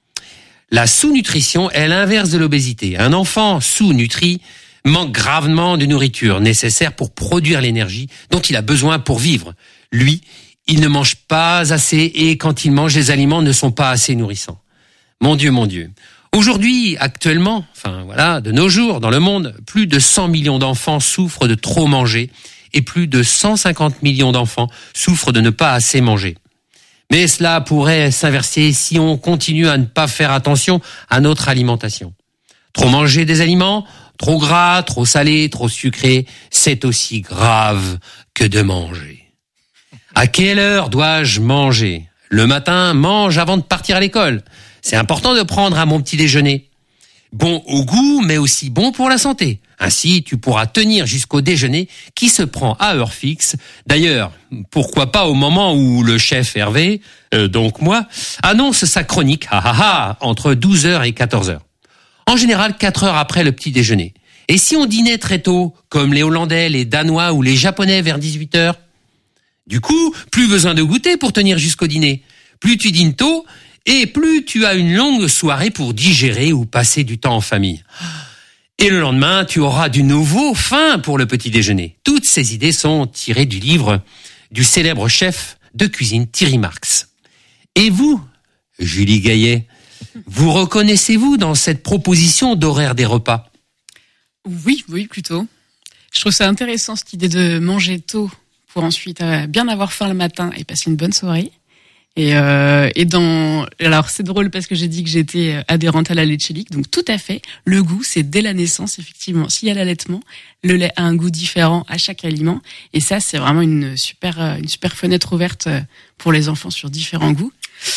La sous-nutrition est l'inverse de l'obésité. Un enfant sous-nutri manque gravement de nourriture nécessaire pour produire l'énergie dont il a besoin pour vivre. Lui, il ne mange pas assez et quand il mange, les aliments ne sont pas assez nourrissants. Mon Dieu, mon Dieu. Aujourd'hui, actuellement, enfin voilà, de nos jours, dans le monde, plus de cent millions d'enfants souffrent de trop manger et plus de cent cinquante millions d'enfants souffrent de ne pas assez manger. Mais cela pourrait s'inverser si on continue à ne pas faire attention à notre alimentation. Trop manger des aliments, trop gras, trop salé, trop sucré, c'est aussi grave que de manger. À quelle heure dois-je manger ? Le matin, mange avant de partir à l'école. C'est important de prendre à mon petit déjeuner. Bon au goût, mais aussi bon pour la santé. Ainsi, tu pourras tenir jusqu'au déjeuner qui se prend à heure fixe. D'ailleurs, pourquoi pas au moment où le chef Hervé, euh, donc moi, annonce sa chronique, ah ah ah, entre douze heures et quatorze heures. En général, quatre heures après le petit déjeuner. Et si on dînait très tôt, comme les Hollandais, les Danois ou les Japonais vers dix-huit heures ? Du coup, plus besoin de goûter pour tenir jusqu'au dîner. Plus tu dînes tôt, et plus tu as une longue soirée pour digérer ou passer du temps en famille. Et le lendemain, tu auras du nouveau faim pour le petit déjeuner. Toutes ces idées sont tirées du livre du célèbre chef de cuisine Thierry Marx. Et vous, Julie Gaillet, vous reconnaissez-vous dans cette proposition d'horaire des repas ? Oui, oui, plutôt. Je trouve ça intéressant, cette idée de manger tôt pour ensuite euh, bien avoir faim le matin et passer une bonne soirée. Et, euh, et dans, alors c'est drôle parce que j'ai dit que j'étais adhérente à la Leche League, donc tout à fait. Le goût, c'est dès la naissance, effectivement. S'il y a l'allaitement, le lait a un goût différent à chaque aliment, et ça, c'est vraiment une super, une super fenêtre ouverte pour les enfants sur différents goûts.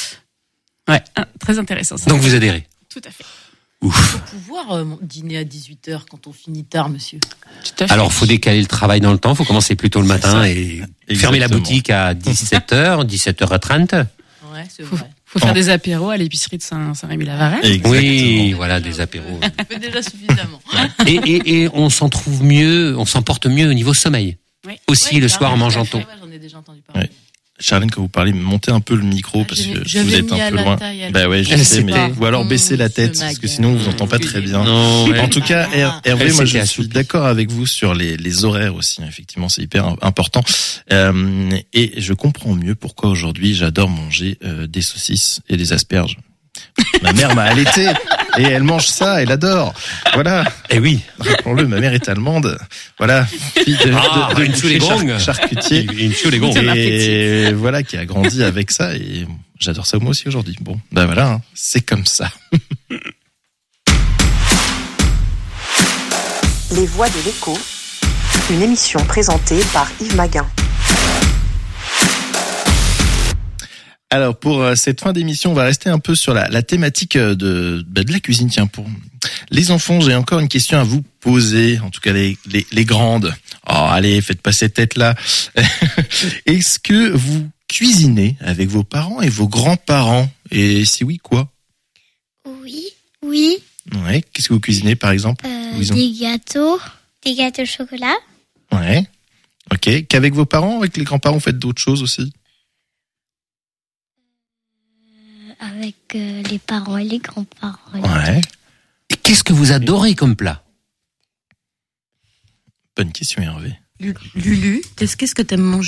Ouais, très intéressant. Ça. Donc vous adhérez ? Tout à fait. Ouf. Il faut pouvoir euh, dîner à dix-huit heures quand on finit tard, monsieur. Tout à fait. Alors, faut décaler le travail dans le temps, faut commencer plus tôt le matin et Exactement. fermer la boutique à dix-sept heures, dix-sept heures trente. Ouais, c'est Faut, vrai. faut faire des apéros à l'épicerie de Saint- Saint-Rémy-la-Varenne. Oui, voilà, des apéros. Ça fait déjà suffisamment. Et, et, et on s'en trouve mieux, on s'en porte mieux au niveau sommeil. Oui. Aussi Ouais, le clairement, soir en mangeant tout à tôt. fait, ouais, j'en ai déjà entendu parler. Ouais. Charlène, quand vous parlez, montez un peu le micro Ah, parce j'ai que mis- j'avais vous êtes mis un à peu la loin. taille, à la Bah ouais, je taille. sais, mais Pas. ou alors baissez la On tête se parce que magagne. sinon on vous entend pas très bien. Non, ouais. En tout cas, Her- Hervé, Elle moi je s'était suis assouplie. d'accord avec vous sur les, les horaires aussi. Effectivement, c'est hyper important. Euh, et je comprends mieux pourquoi aujourd'hui j'adore manger euh, des saucisses et des asperges. Ma mère m'a allaité et elle mange ça, elle adore. Voilà. Eh oui. Rappelons-le, ma mère est allemande. Voilà. Fille de, Ah, de, de une boucher choulet-gong. char- charcutier. Une chou les gonds. Et voilà, qui a grandi avec ça et j'adore ça moi aussi aujourd'hui. Bon, ben voilà, hein, c'est comme ça. Les Voix de l'écho, une émission présentée par Yves Maguin. Alors pour euh, cette fin d'émission, on va rester un peu sur la, la thématique euh, de, bah, de la cuisine. Tiens, pour les enfants, j'ai encore une question à vous poser, en tout cas les, les, les grandes. Oh, allez, faites pas cette tête-là. Est-ce que vous cuisinez avec vos parents et vos grands-parents ? Et si oui, quoi ? Oui, oui. Ouais, qu'est-ce que vous cuisinez par exemple ? Euh, Louison. des gâteaux, des gâteaux au chocolat. Ouais. Ok. Qu'avec vos parents, avec les grands-parents, vous faites d'autres choses aussi ? Avec euh, les parents et les grands-parents. Ouais. Et qu'est-ce que vous adorez comme plat ? Bonne question, Hervé. Lulu, qu'est-ce qu'est-ce que t'aimes manger ?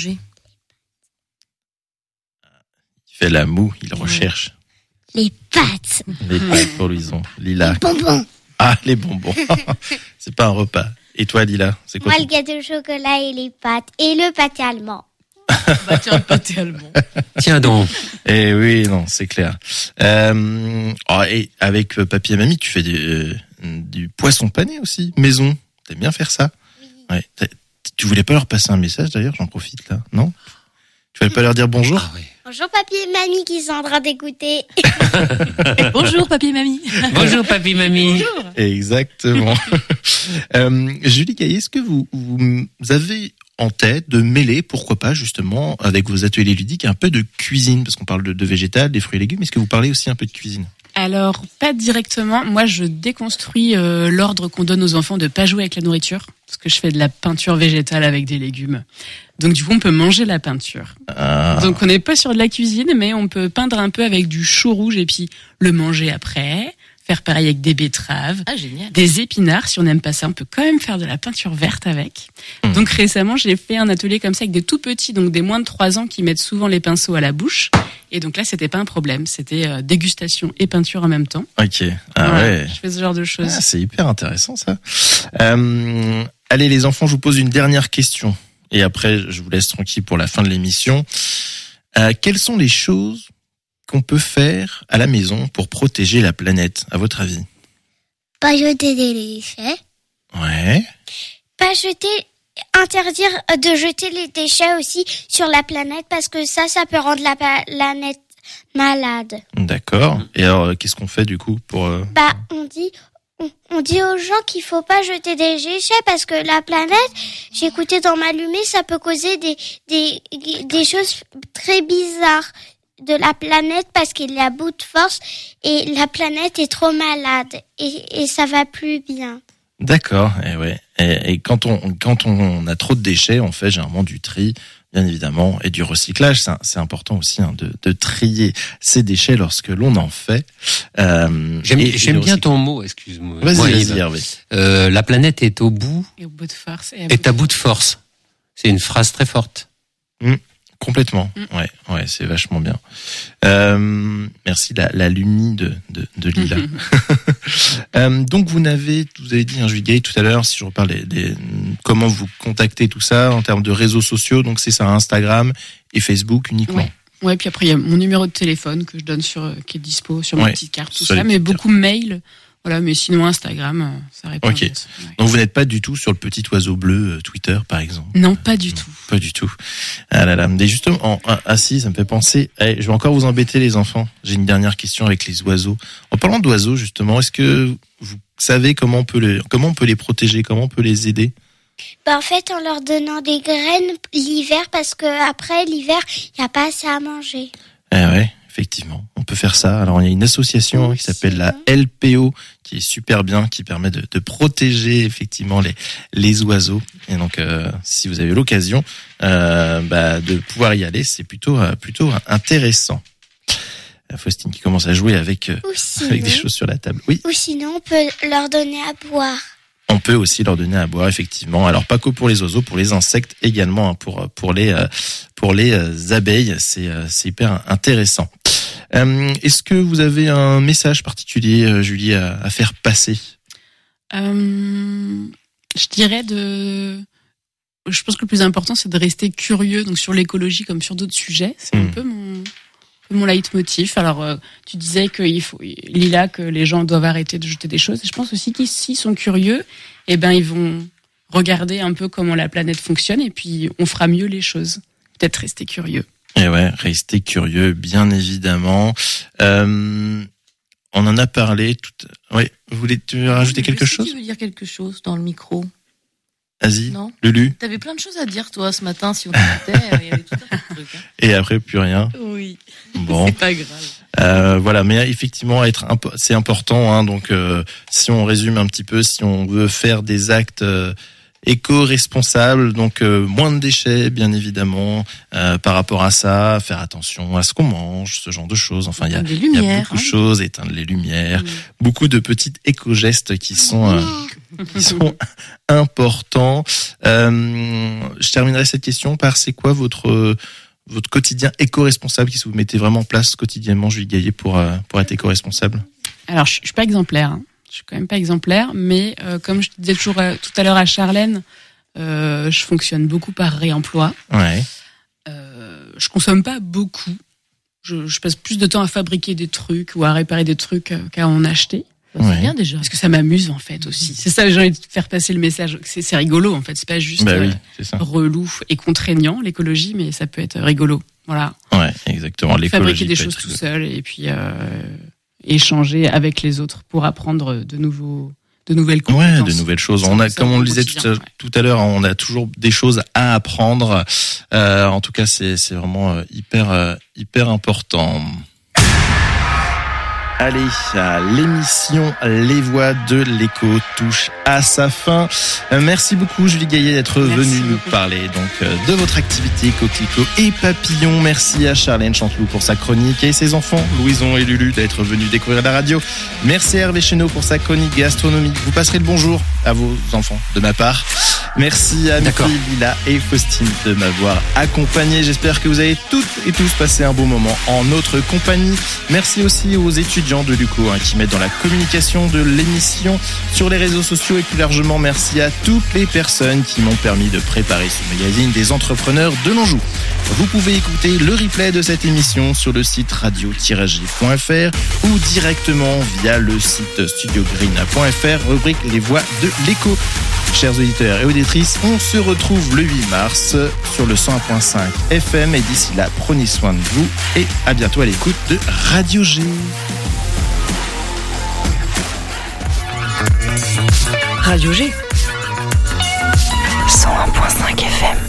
Il fait la moue, il Ouais. recherche. Les pâtes, Les pâtes pour Louison. Lila. les bonbons. Ah, les bonbons. C'est pas un repas. Et toi, Lila, c'est quoi Moi, ton- le gâteau au chocolat et les pâtes. Et le pâté allemand. Bah tiens, le pâté allemand. Tiens donc. Eh oui, non, c'est clair. Euh, oh, et avec euh, papy et mamie, tu fais du, euh, du poisson pané aussi, maison. T'aimes bien faire ça ? Ouais. T'as- Tu voulais pas leur passer un message d'ailleurs, j'en profite là, non ? Tu voulais pas leur dire bonjour ? Ah oui. Bonjour papy et mamie qui sont en train d'écouter. Bonjour, papy et mamie. Bonjour papy, mamie. Exactement. euh, Julie Gaillet, est-ce que vous, vous avez en tête de mêler, pourquoi pas justement, avec vos ateliers ludiques, un peu de cuisine ? Parce qu'on parle de, de végétal, des fruits et légumes, est-ce que vous parlez aussi un peu de cuisine ? Alors, pas directement. Moi, je déconstruis euh, l'ordre qu'on donne aux enfants de pas jouer avec la nourriture, parce que je fais de la peinture végétale avec des légumes. Donc, du coup, on peut manger la peinture. Ah. Donc, on n'est pas sur de la cuisine, mais on peut peindre un peu avec du chou rouge et puis le manger après. Faire pareil avec des betteraves, Ah, génial. des épinards. Si on n'aime pas ça, on peut quand même faire de la peinture verte avec. Mmh. Donc, récemment, j'ai fait un atelier comme ça avec des tout petits, donc des moins de trois ans qui mettent souvent les pinceaux à la bouche. Et donc là, c'était pas un problème. C'était euh, dégustation et peinture en même temps. Ok. Ah Voilà, ouais. Je fais ce genre de choses. Ah, c'est hyper intéressant ça. Euh, allez les enfants, je vous pose une dernière question et après je vous laisse tranquille pour la fin de l'émission. Euh, quelles sont les choses qu'on peut faire à la maison pour protéger la planète, à votre avis ? Pas jeter des déchets. Ouais. Pas jeter interdire de jeter les déchets aussi sur la planète parce que ça, ça peut rendre la planète malade. D'accord. Et alors, qu'est-ce qu'on fait du coup pour... Euh... Bah, on dit... On, on dit aux gens qu'il faut pas jeter des déchets parce que la planète, j'ai écouté dans M'allumer, ça peut causer des, des, des choses très bizarres de la planète parce qu'il est à bout de force et la planète est trop malade et, et ça va plus bien. D'accord. Et ouais. Et, et quand on quand on a trop de déchets, on fait généralement du tri, bien évidemment, et du recyclage. C'est, c'est important aussi hein, de, de trier ces déchets lorsque l'on en fait. Euh, j'aime et, j'aime et bien recyc... ton mot, excuse-moi. Vas-y, Moi, vas-y, Hervé. Euh, la planète est au bout. Et au bout de force. Et à, est à bout de force. C'est une phrase très forte. Mmh. Complètement, mmh. ouais, ouais, c'est vachement bien. Euh, merci la, la Lumi de de, de Lila. euh, donc vous n'avez, vous avez dit, hein, Julie Gaillet tout à l'heure, si je reparle des, des comment vous contactez tout ça en termes de réseaux sociaux, donc c'est ça, Instagram et Facebook uniquement. Ouais. Ouais, puis après il y a mon numéro de téléphone que je donne sur, qui est dispo sur ma ouais, petite carte, tout ça, mais beaucoup de mails. Voilà, mais sinon Instagram, ça répond. Ok. Ouais. Donc vous n'êtes pas du tout sur le petit oiseau bleu euh, Twitter, par exemple. Non, pas du tout. Pas du tout. Ah là là. Mais justement, ah, ah si, ça me fait penser. Allez, je vais encore vous embêter les enfants. J'ai une dernière question avec les oiseaux. En parlant d'oiseaux, justement, est-ce que vous savez comment on peut les, comment on peut les protéger, comment on peut les aider? Bah en fait, en leur donnant des graines l'hiver, parce que après l'hiver, il y a pas assez à manger. Eh ouais. Effectivement, on peut faire ça. Alors, il y a une association oui, qui s'appelle la L P O, qui est super bien, qui permet de, de protéger effectivement les les oiseaux. Et donc, euh, si vous avez l'occasion euh, bah, de pouvoir y aller, c'est plutôt euh, plutôt intéressant. Faustine qui commence à jouer avec euh, sinon, avec des choses sur la table. Oui. Ou sinon, on peut leur donner à boire. On peut aussi leur donner à boire, effectivement. Alors pas que pour les oiseaux, pour les insectes également, hein, pour pour les euh, pour les euh, abeilles, c'est euh, c'est hyper intéressant. Euh, est-ce que vous avez un message particulier, euh, Julie, à, à faire passer? euh, Je dirais de. Je pense que le plus important, c'est de rester curieux, donc sur l'écologie comme sur d'autres sujets. C'est mmh. un peu mon mon leitmotiv. Alors, euh, tu disais qu'il faut, Lila, que les gens doivent arrêter de jeter des choses. Et je pense aussi qu'ils, s'ils sont curieux, eh ben, ils vont regarder un peu comment la planète fonctionne et puis on fera mieux les choses. Peut-être rester curieux. Et ouais, rester curieux, bien évidemment. Euh, on en a parlé tout. Oui, vous voulez tu rajouter je quelque sais chose? Tu veux dire quelque chose dans le micro? Vas-y, non. Lulu. T'avais plein de choses à dire, toi, ce matin, si on t'écoutait. Il y avait tout un truc. Hein. Et après, plus rien. Oui. Bon. C'est pas grave. Euh, voilà, mais effectivement, être imp- c'est important. Hein, donc, euh, si on résume un petit peu, si on veut faire des actes euh, éco-responsables, donc euh, moins de déchets, bien évidemment, euh, par rapport à ça, faire attention à ce qu'on mange, ce genre de choses. Enfin, il y a, y a beaucoup de hein. choses, éteindre les lumières, mmh. beaucoup de petites éco-gestes qui sont euh, qui sont importants. Euh, je terminerai cette question par c'est quoi votre votre quotidien éco-responsable qui vous mettez vraiment en place quotidiennement, Julie Gaillet, pour euh, pour être éco-responsable? Alors, je, je suis pas exemplaire. Hein. Je suis quand même pas exemplaire, mais euh, comme je disais toujours euh, tout à l'heure à Charlène, euh, je fonctionne beaucoup par réemploi. Ouais. Euh, je consomme pas beaucoup. Je, je passe plus de temps à fabriquer des trucs ou à réparer des trucs qu'à en acheter. C'est ouais. bien déjà. Parce que ça m'amuse en fait aussi. C'est ça, j'ai envie de faire passer le message. C'est, c'est rigolo en fait. C'est pas juste bah oui, euh, c'est ça. relou et contraignant l'écologie, mais ça peut être rigolo. Voilà. Ouais, exactement. L'écologie fabriquer des choses tout seul et puis euh, échanger avec les autres pour apprendre de nouveaux, de nouvelles compétences. Ouais, de nouvelles choses. On a, comme on le disait tout à, ouais. tout à l'heure, on a toujours des choses à apprendre. Euh, en tout cas, c'est, c'est vraiment hyper, hyper important. Allez, l'émission Les Voix de l'écho touche à sa fin. Euh, merci beaucoup Julie Gaillet d'être merci venue beaucoup. nous parler donc euh, de votre activité Coquelicot et Papillon. Merci à Charlène Chanteloup pour sa chronique et ses enfants Louison et Lulu d'être venus découvrir la radio. Merci à Hervé Chénaud pour sa chronique gastronomique. Vous passerez le bonjour à vos enfants de ma part. Merci à Mickey, Lila et Faustine de m'avoir accompagné. J'espère que vous avez toutes et tous passé un bon moment en notre compagnie. Merci aussi aux étudiants de l'U Q O hein, qui mettent dans la communication de l'émission sur les réseaux sociaux et plus largement merci à toutes les personnes qui m'ont permis de préparer ce magazine des entrepreneurs de l'Anjou. Vous pouvez écouter le replay de cette émission sur le site radio tiret point f r ou directement via le site studio green point f r, rubrique Les Voix de l'écho. Chers auditeurs et auditrices, on se retrouve le huit mars sur le cent un virgule cinq F M et d'ici là, prenez soin de vous et à bientôt à l'écoute de Radio G. Radio G. cent un virgule cinq F M.